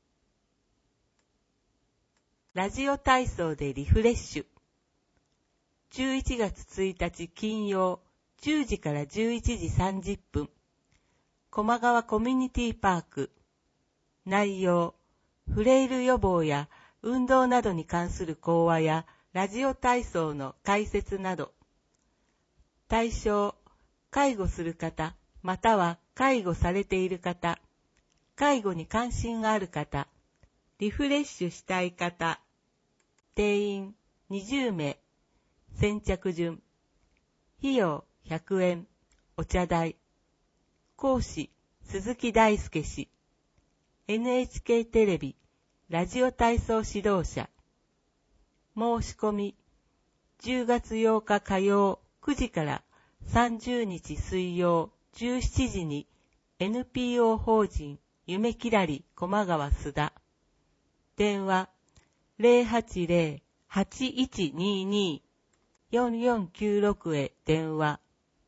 ラジオ体操でリフレッシュ。じゅういちがつついたち金曜じゅうじからじゅういちじさんじゅっぷん。駒川コミュニティパーク。内容、フレイル予防や運動などに関する講話やラジオ体操の解説など。対象、介護する方、または介護されている方、介護に関心がある方、リフレッシュしたい方。定員にじゅうめい。先着順。費用ひゃくえん。お茶代。講師、鈴木大輔氏。エヌエイチケー テレビ、ラジオ体操指導者。申し込み、じゅうがつようか火曜くじからさんじゅうにち水曜じゅうしちじに エヌピーオー 法人夢きらり駒川須田。電話ゼロはちゼロ はちいちにーにー よんよんきゅうろく へ電話。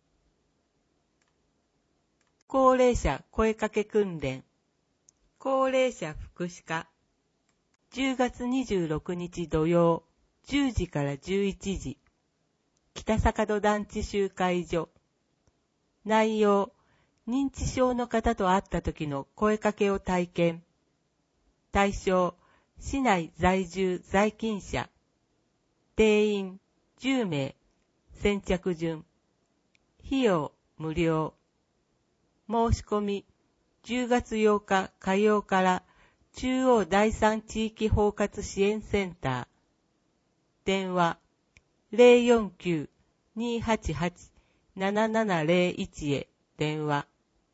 高齢者声かけ訓練。高齢者福祉課。じゅうがつにじゅうろくにち土曜、じゅうじからじゅういちじ。北坂戸団地集会所。内容、認知症の方と会った時の声かけを体験。対象、市内在住在勤者。定員じゅうめい。先着順。費用無料。申し込み、じゅうがつようか火曜から中央第三地域包括支援センター。電話ゼロよんきゅう にーはちはち ななななゼロいち へ電話。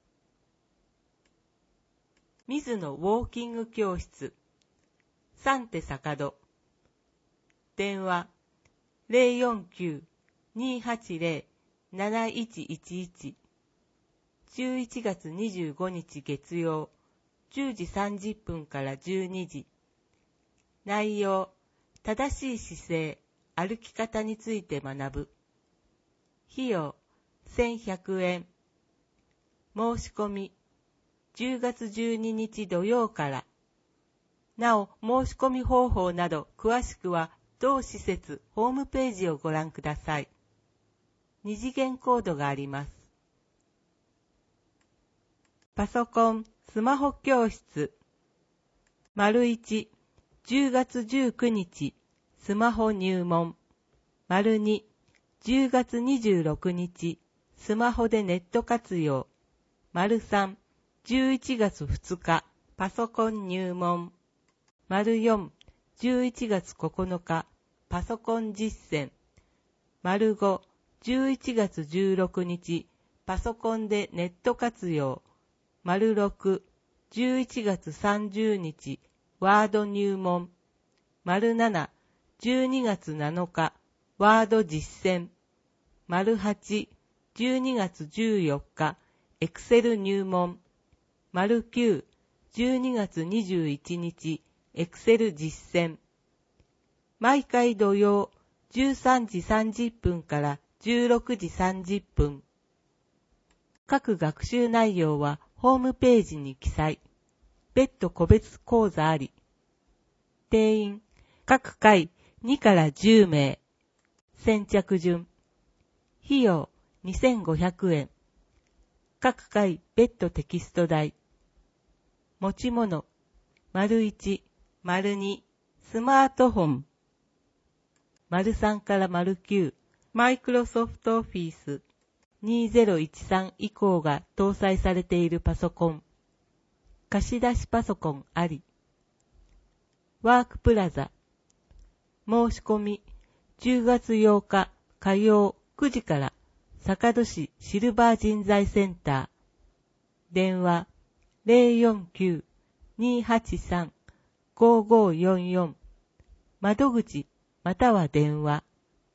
水野ウォーキング教室。サンテ坂戸。電話ゼロよんきゅう にーはちゼロ なないちいちいち。じゅういちがつにじゅうごにち月曜、じゅうじさんじゅっぷんからじゅうにじ。内容、正しい姿勢、歩き方について学ぶ。費用、せんひゃくえん。申し込み、じゅうがつじゅうににち土曜から。なお、申し込み方法など詳しくは同施設ホームページをご覧ください。二次元コードがあります。パソコン、スマホ教室。丸いち、じゅうがつじゅうくにち、スマホ入門。丸に、じゅうがつにじゅうろくにち、スマホでネット活用。丸さん、じゅういちがつふつか、パソコン入門。丸よん、じゅういちがつここのか、パソコン実践。丸ご、じゅういちがつじゅうろくにち、パソコンでネット活用。丸ろく、じゅういちがつさんじゅうにち、ワード入門。丸なな、じゅうにがつなのか、ワード実践。丸はち、じゅうにがつじゅうよっか、 エクセル入門。丸きゅう、じゅうにがつにじゅういちにち、エクセル実践。毎回土曜、じゅうさんじさんじゅっぷんからじゅうろくじさんじゅっぷん。各学習内容はホームページに記載。別途個別講座あり。定員、各回にからじゅうめい。先着順。費用にせんごひゃくえん。各回別途テキスト代。持ち物、丸いち、丸に、スマートフォン。丸さんから丸きゅう、マイクロソフトオフィスにせんじゅうさん以降が搭載されているパソコン。貸し出しパソコンあり。ワークプラザ。申し込み、じゅうがつようか火曜くじから坂戸市シルバー人材センター。電話 ゼロよんきゅう にーはちさん ごーごーよんよん。窓口または電話。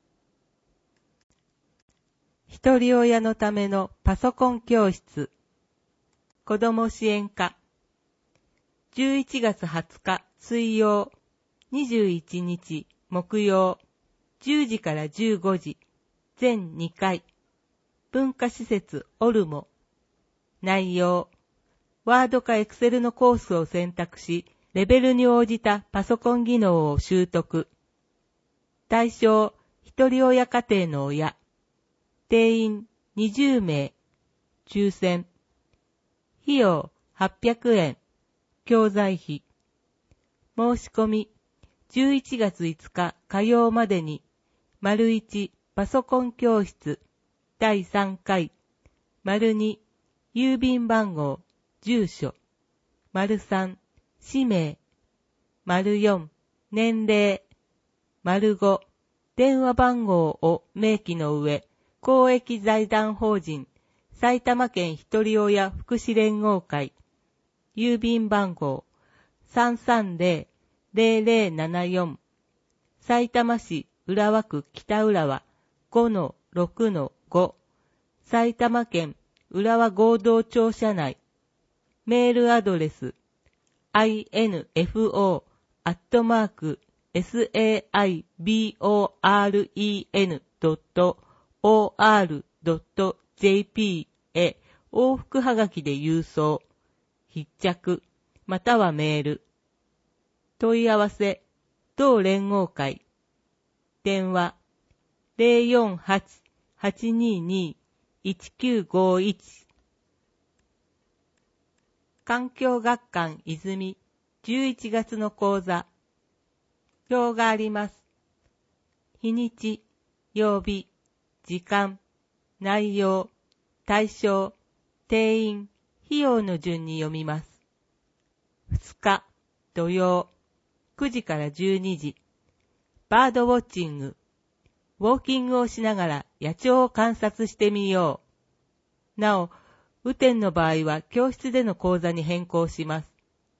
一人親のためのパソコン教室。子ども支援課。じゅういちがつはつか水曜、にじゅういちにち木曜、じゅうじからじゅうごじ、全にかい。文化施設オルモ。内容、ワードかエクセルのコースを選択し、レベルに応じたパソコン技能を習得。対象、一人親家庭の親。定員にじゅうめい。抽選。費用はっぴゃくえん。教材費。申し込み、じゅういちがついつか火曜までに、丸いちパソコン教室だいさんかい、丸に郵便番号、住所、丸さん氏名、丸よん年齢、丸ご電話番号を明記の上、公益財団法人埼玉県ひとり親福祉連合会、郵便番号 さんさんぜろ ぜろぜろななよん、さいたま市浦和区北浦和 ごのろくのご、埼玉県浦和合同庁舎内、メールアドレス アイエヌエフオー アットマーク サイボレン ドット オーアール ドット ジェーピー へ往復はがきで郵送、必着、またはメール。問い合わせ、同連合会。電話、ゼロよんはち はちにーにー いちきゅうごいち。環境学館泉じゅういちがつの講座。表があります。日にち、曜日、時間、内容、対象、定員、費用の順に読みます。ふつか、土曜、くじからじゅうにじ。バードウォッチング。ウォーキングをしながら野鳥を観察してみよう。なお、雨天の場合は教室での講座に変更します。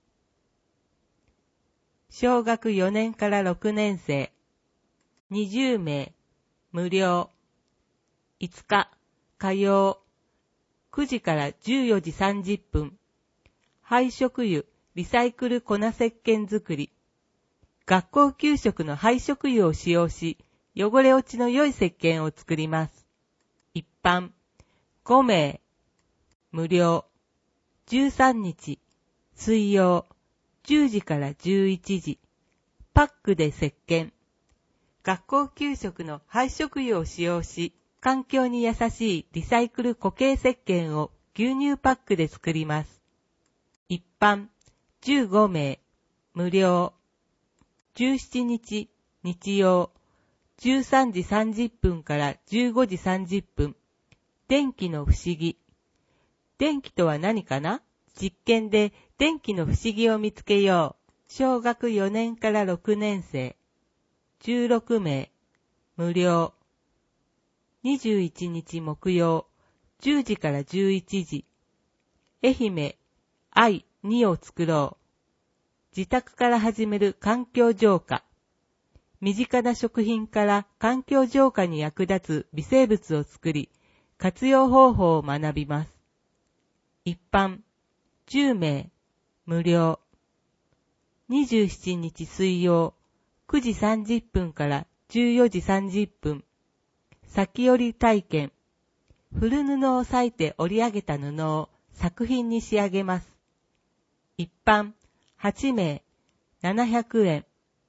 小学よねんからろくねんせい。にじゅうめい。無料。いつか、火曜。くじからじゅうよじさんじゅっぷん。廃食油、リサイクル粉石鹸作り。学校給食の廃食油を使用し、汚れ落ちの良い石鹸を作ります。一般。ごめい。無料。じゅうさんにち、水曜。じゅうじからじゅういちじ。パックで石鹸。学校給食の廃食油を使用し、環境に優しいリサイクル固形石鹸を牛乳パックで作ります。一般。じゅうごめい。無料。じゅうしちにち、日曜。じゅうさんじさんじゅっぷんからじゅうごじさんじゅっぷん。電気の不思議。電気とは何かな？実験で電気の不思議を見つけよう。小学よねんからろくねんせい。じゅうろくめい。無料。にじゅういちにち木曜。じゅうじからじゅういちじ。愛媛、愛にを作ろう。自宅から始める環境浄化。身近な食品から環境浄化に役立つ微生物を作り、活用方法を学びます。 一般、じゅうめい、無料。にじゅうしちにち水曜、くじさんじゅっぷんからじゅうよじさんじゅっぷん、先折り体験。古布を裂いて織り上げた布を作品に仕上げます。一般、はちめい、ななひゃくえん。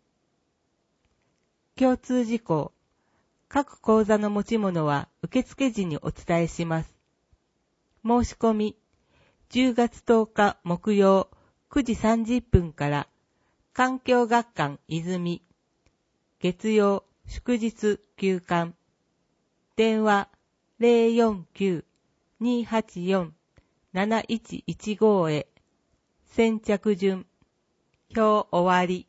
共通事項。各講座の持ち物は受付時にお伝えします。申し込み、じゅうがつとおか木曜くじさんじゅっぷんから環境学館泉、月曜祝日休館、電話 ゼロよんきゅう にーはちよん なないちいちご へ、先着順、表終わり。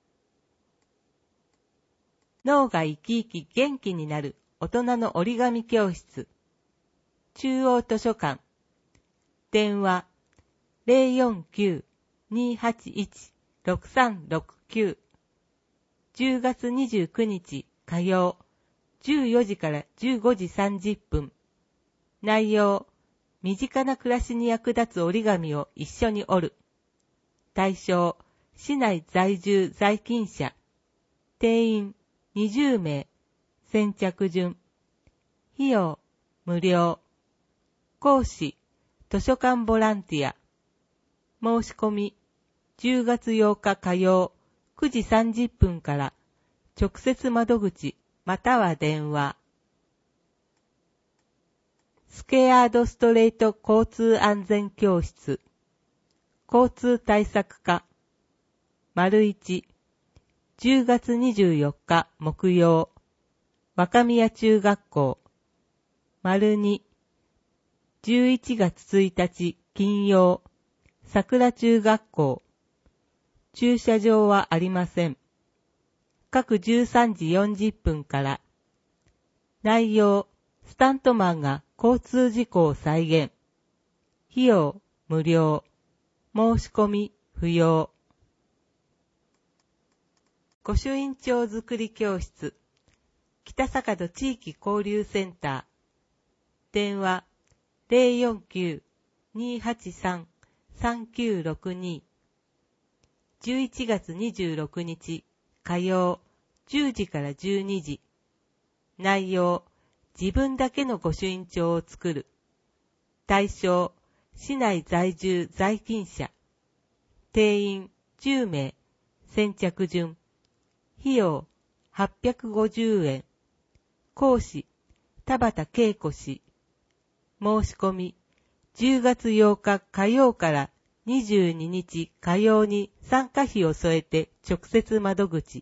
脳が生き生き元気になる大人の折り紙教室。中央図書館。電話 ゼロよんきゅう にーはちいち ろくさんろくきゅう。じゅうがつにじゅうくにち火曜、じゅうよじからじゅうごじさんじゅっぷん。内容、身近な暮らしに役立つ折り紙を一緒に折る。対象、市内在住在勤者。定員にじゅうめい、先着順。費用、無料。講師、図書館ボランティア。申し込み、じゅうがつようか火曜、くじさんじゅっぷんから、直接窓口、または電話。スケアードストレート交通安全教室。交通対策課。丸一、じゅうがつにじゅうよっか木曜、若宮中学校。丸二、じゅういちがつついたち金曜、桜中学校。駐車場はありません。各じゅうさんじよんじゅっぷんから。内容、スタントマンが交通事故を再現。費用、無料。申し込み、不要。御朱印帳作り教室。北坂戸地域交流センター。電話 ゼロよんきゅう にーはちさん さんきゅうろくに。じゅういちがつにじゅうろくにち火曜じゅうじからじゅうにじ。内容、自分だけの御朱印帳を作る。対象、市内在住在勤者。定員じゅうめい、先着順。費用はっぴゃくごじゅうえん。講師、田畑恵子氏。申し込み、じゅうがつようか火曜からにじゅうににち火曜に参加費を添えて直接窓口。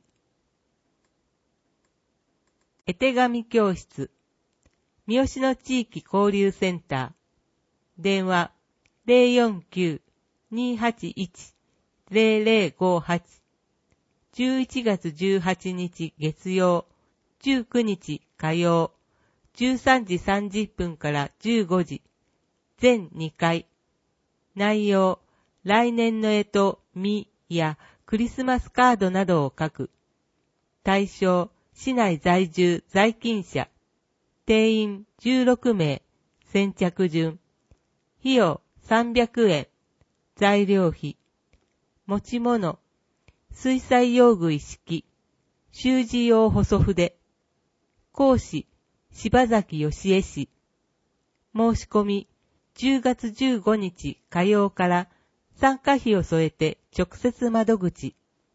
絵手紙教室。三好の地域交流センター。電話 ゼロよんきゅう にーはちいち ゼロゼロごはち。じゅういちがつじゅうはちにち月曜、じゅうくにち火曜、じゅうさんじさんじゅっぷんからじゅうごじ。全にかい。内容、来年の干支、実やクリスマスカードなどを書く。対象、市内在住在勤者。定員じゅうろくめい。先着順。費用さんびゃくえん。材料費。持ち物。水彩用具一式。習字用細筆。講師、柴崎義恵氏。申し込み、じゅうがつじゅうごにち火曜から参加費を添えて直接窓口。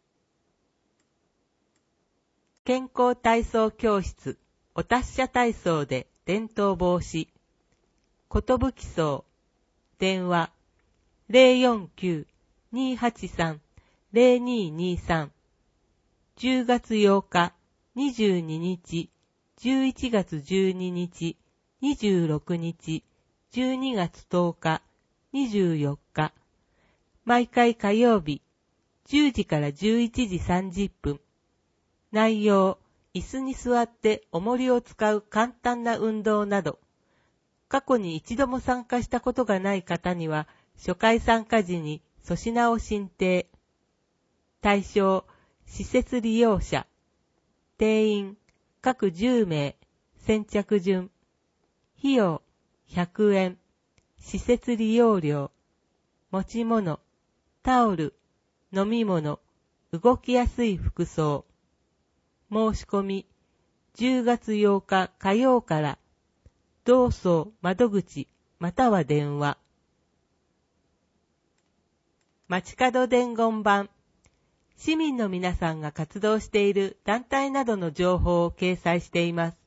健康体操教室、お達者体操で転倒防止。ことぶきそう。電話、ゼロよんきゅう にーはちさん ゼロにーにーさん。じゅうがつようか、にじゅうににち、じゅういちがつじゅうににち、にじゅうろくにち、じゅうにがつとおか、にじゅうよっか。毎回火曜日、じゅうじからじゅういちじさんじゅっぷん。内容、椅子に座って重りを使う簡単な運動など。過去に一度も参加したことがない方には、初回参加時に粗品を申請。対象、施設利用者。定員、各じゅうめい。先着順。費用、ひゃくえん。 施設利用料、持ち物、タオル、飲み物、動きやすい服装。申し込み、じゅうがつようか火曜から、同窓窓口または電話。街角伝言板。市民の皆さんが活動している団体などの情報を掲載しています。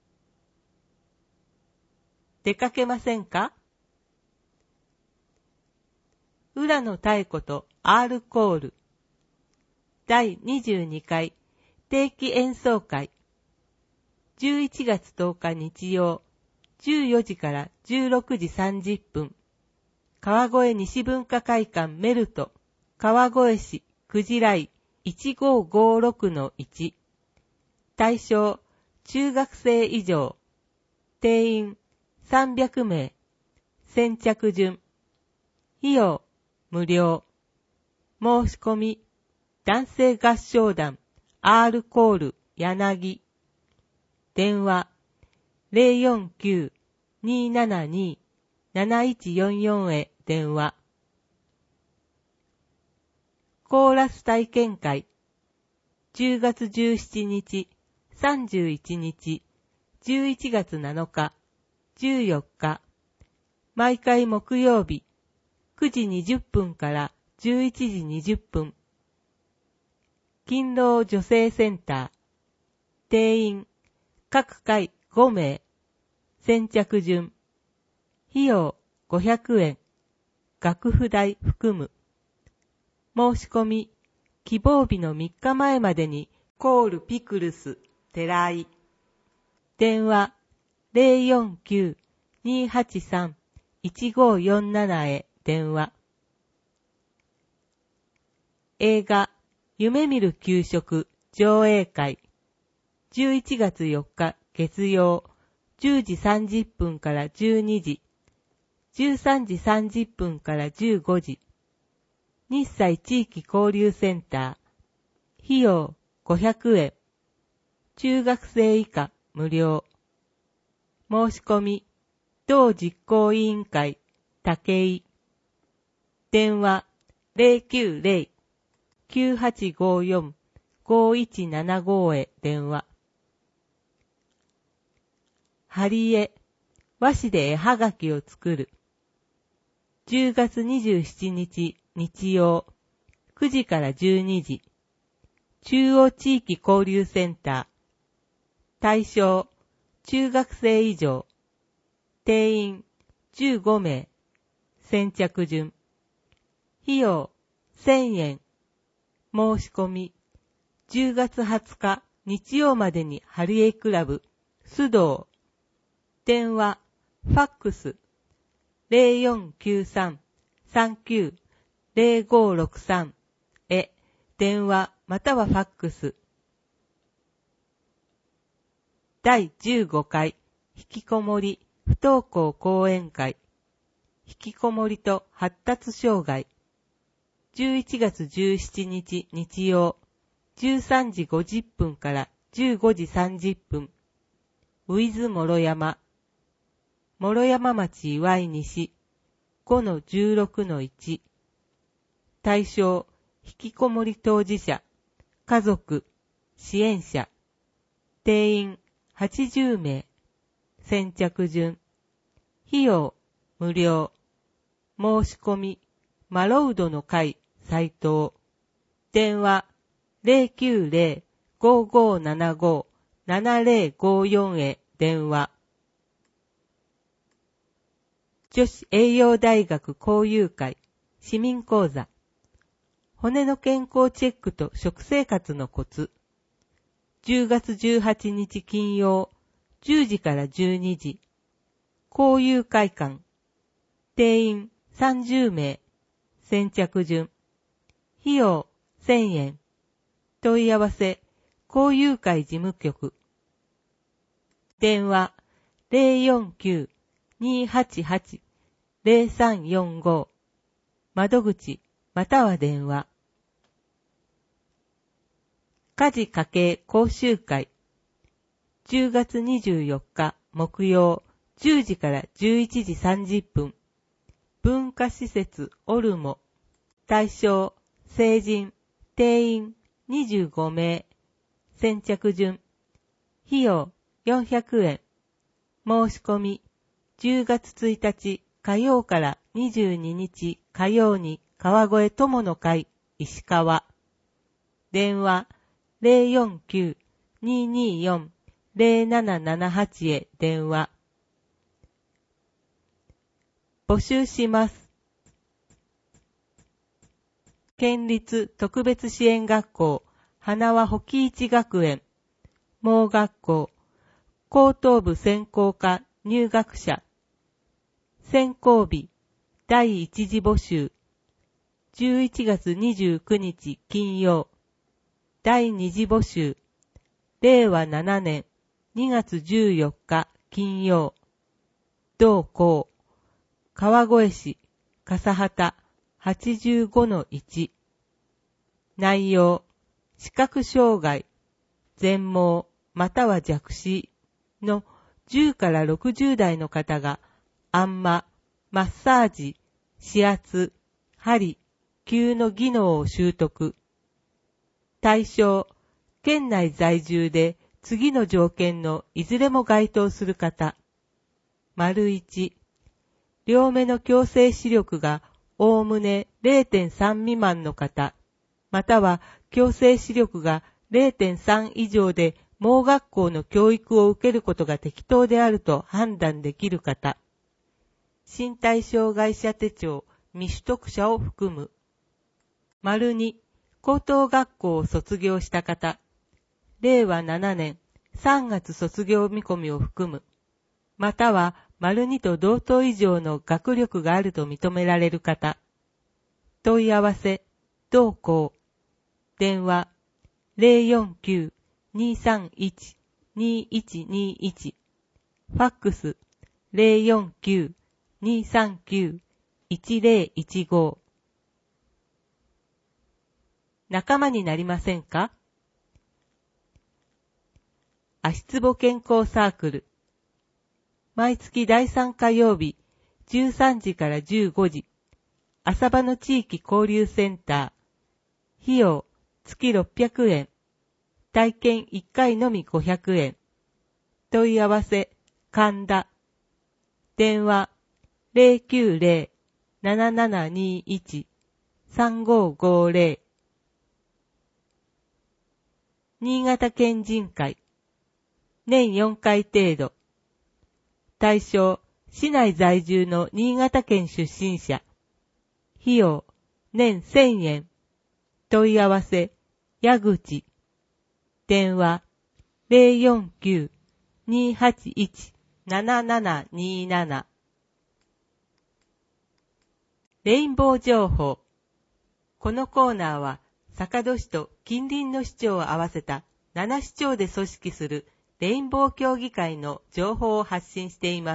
出かけませんか？浦野妙子とアールコールだいにじゅうにかい定期演奏会じゅういちがつとおか日曜じゅうよじからじゅうろくじさんじゅっぷん川越西文化会館メルト川越市くじらい いちごーごーろくのいち 対象中学生以上定員さんびゃくめい先着順費用無料申し込み男性合唱団 アール コール柳電話 ゼロよんきゅう にーななにー なないちよんよん へ電話コーラス体験会じゅうがつじゅうしちにちさんじゅういちにちじゅういちがつなのかじゅうよっか毎回木曜日くじにじゅっぷんからじゅういちじにじゅっぷん勤労女性センター定員各回ごめい先着順費用ごひゃくえん楽譜代含む申し込み希望日のみっかまえまでにコールピクルス寺井電話 ゼロよんきゅう にーはちさん いちごーよんなな へ電話映画夢見る給食上映会じゅういちがつよっか月曜じゅうじさんじゅっぷんからじゅうにじじゅうさんじさんじゅっぷんからじゅうごじ日西地域交流センター費用ごひゃくえん中学生以下無料申し込み同実行委員会武井電話 ゼロきゅうゼロ きゅうはちごよん ごいちななご へ電話貼り絵和紙で絵はがきを作るじゅうがつにじゅうしちにち日曜くじからじゅうにじ中央地域交流センター対象中学生以上定員じゅうごめい先着順費用せんえん申し込みじゅうがつはつか日曜までに貼り絵クラブ須藤電話ファックスゼロよんきゅうさん さんきゅう ゼロごろくさんへ電話またはファックスだいじゅうごかい引きこもり不登校講演会引きこもりと発達障害じゅういちがつじゅうしちにち日曜じゅうさんじごじゅっぷんからじゅうごじさんじゅっぷんウィズ諸山諸山町岩井西 ごのじゅうろくのいち 対象引きこもり当事者家族支援者定員はちじゅうめい先着順費用無料申し込みマロウドの会斉藤電話ゼロきゅうゼロ ごーごーななごー ななゼロごよんへ電話女子栄養大学交友会市民講座骨の健康チェックと食生活のコツじゅうがつじゅうはちにち金曜じゅうじからじゅうにじ交友会館定員さんじゅうめい先着順費用せんえん問い合わせ交友会事務局電話ゼロよんきゅう にーはちはち ゼロさんよんご窓口または電話家事家計講習会じゅうがつにじゅうよっか木曜じゅうじからじゅういちじさんじゅっぷん文化施設オルモ。対象、成人、定員にじゅうごめい。先着順。費用よんひゃくえん。申し込み、じゅうがつついたち火曜からにじゅうににち火曜に川越友の会石川。電話 ゼロよんきゅう にーにーよん ゼロななななはち へ電話。募集します。県立特別支援学校花輪保木一学園盲学校高等部専攻科入学者選考日第一次募集じゅういちがつにじゅうくにち金曜第二次募集れいわななねんにがつじゅうよっか金曜同校川越市笠幡 はちじゅうごのいち 内容視覚障害全盲または弱視のじゅうからろくじゅうだいの方があんま、マッサージ、指圧、針、灸の技能を習得。対象、県内在住で次の条件のいずれも該当する方。丸いち、両目の矯正視力がおおむね れいてんさん 未満の方、または矯正視力が れいてんさん 以上で盲学校の教育を受けることが適当であると判断できる方。身体障害者手帳未取得者を含む。丸に、高等学校を卒業した方。れいわななねんさんがつ卒業見込みを含む。または丸にと同等以上の学力があると認められる方。問い合わせ、同校。電話、ゼロよんきゅう にーさんいち にーいちにーいち。ファックス、ゼロよんきゅう にーさんきゅう いちゼロいちご。仲間になりませんか？足つぼ健康サークル。毎月だいさん火曜日、じゅうさんじからじゅうごじ。浅場の地域交流センター。費用、月ろっぴゃくえん。体験いっかいのみごひゃくえん。問い合わせ、神田。電話、ゼロきゅうゼロ ななななにいち さんごごゼロ。新潟県人会。年よんかい程度。対象、市内在住の新潟県出身者。費用、年せんえん。問い合わせ、矢口。電話、ゼロよんきゅう にーはちいち ななななにーなな。レインボー情報。このコーナーは、坂戸市と近隣の市町を合わせたなな市町で組織するレインボー協議会の情報を発信しています。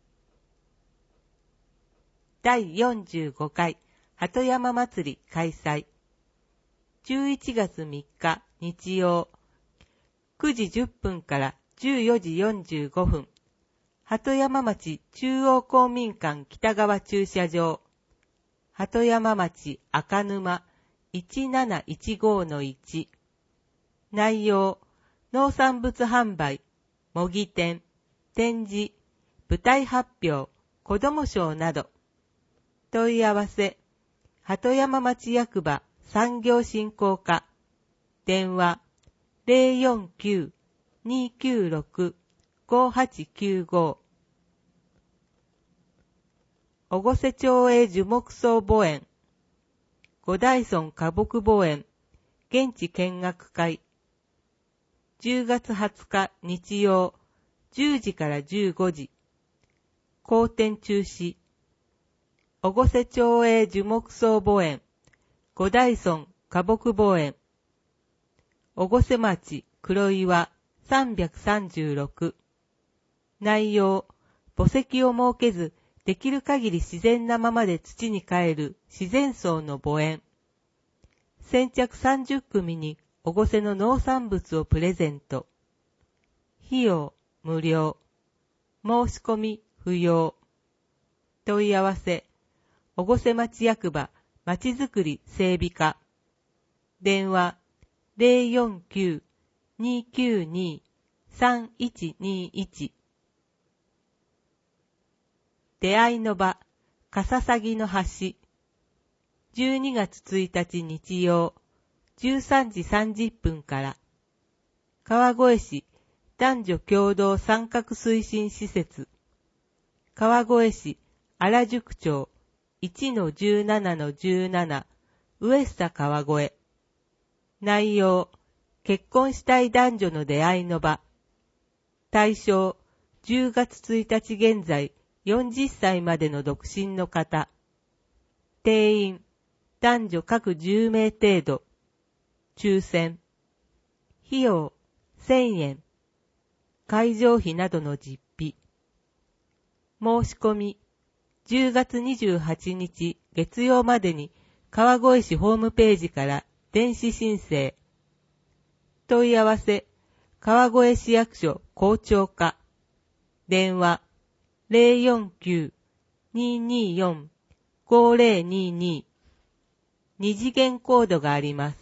だいよんじゅうごかい鳩山祭り開催。じゅういちがつみっか日曜、くじじゅっぷんからじゅうよじよんじゅうごふん、鳩山町中央公民館北側駐車場、鳩山町赤沼 いちなないちごのいち。内容、農産物販売、模擬店、展示、舞台発表、子ども賞など。問い合わせ、鳩山町役場産業振興課。電話、ゼロよんきゅう にーきゅうろく ごはちきゅうご。越生町営樹木葬墓園。五大村花木墓園。現地見学会。じゅうがつはつか日曜、じゅうじからじゅうごじ。公展中止。越生町営樹木葬墓園。五大村花木墓園。越生町黒岩さんびゃくさんじゅうろく。内容、墓石を設けず、できる限り自然なままで土に還る自然葬の墓園。先着さんじゅっくみに越生の農産物をプレゼント。費用無料。申し込み不要。問い合わせ越生町役場まちづくり整備課。電話 ゼロよんきゅう にきゅうに さんいちにいち。出会いの場、かささぎの橋。じゅうにがつついたち日曜、じゅうさんじさんじゅっぷんから。川越市男女共同参画推進施設。川越市荒宿町 いちのじゅうななのじゅうなな ウエスタ川越。内容、結婚したい男女の出会いの場。対象、じゅうがつついたち現在よんじゅっさいまでの独身の方。定員、男女各じゅうめい程度。抽選。費用、せんえん。会場費などの実費。申し込み、じゅうがつにじゅうはちにち月曜までに川越市ホームページから電子申請。問い合わせ、川越市役所校長課。電話、ゼロよんきゅう にーにーよん ごーぜろにーにー。二次元コードがあります。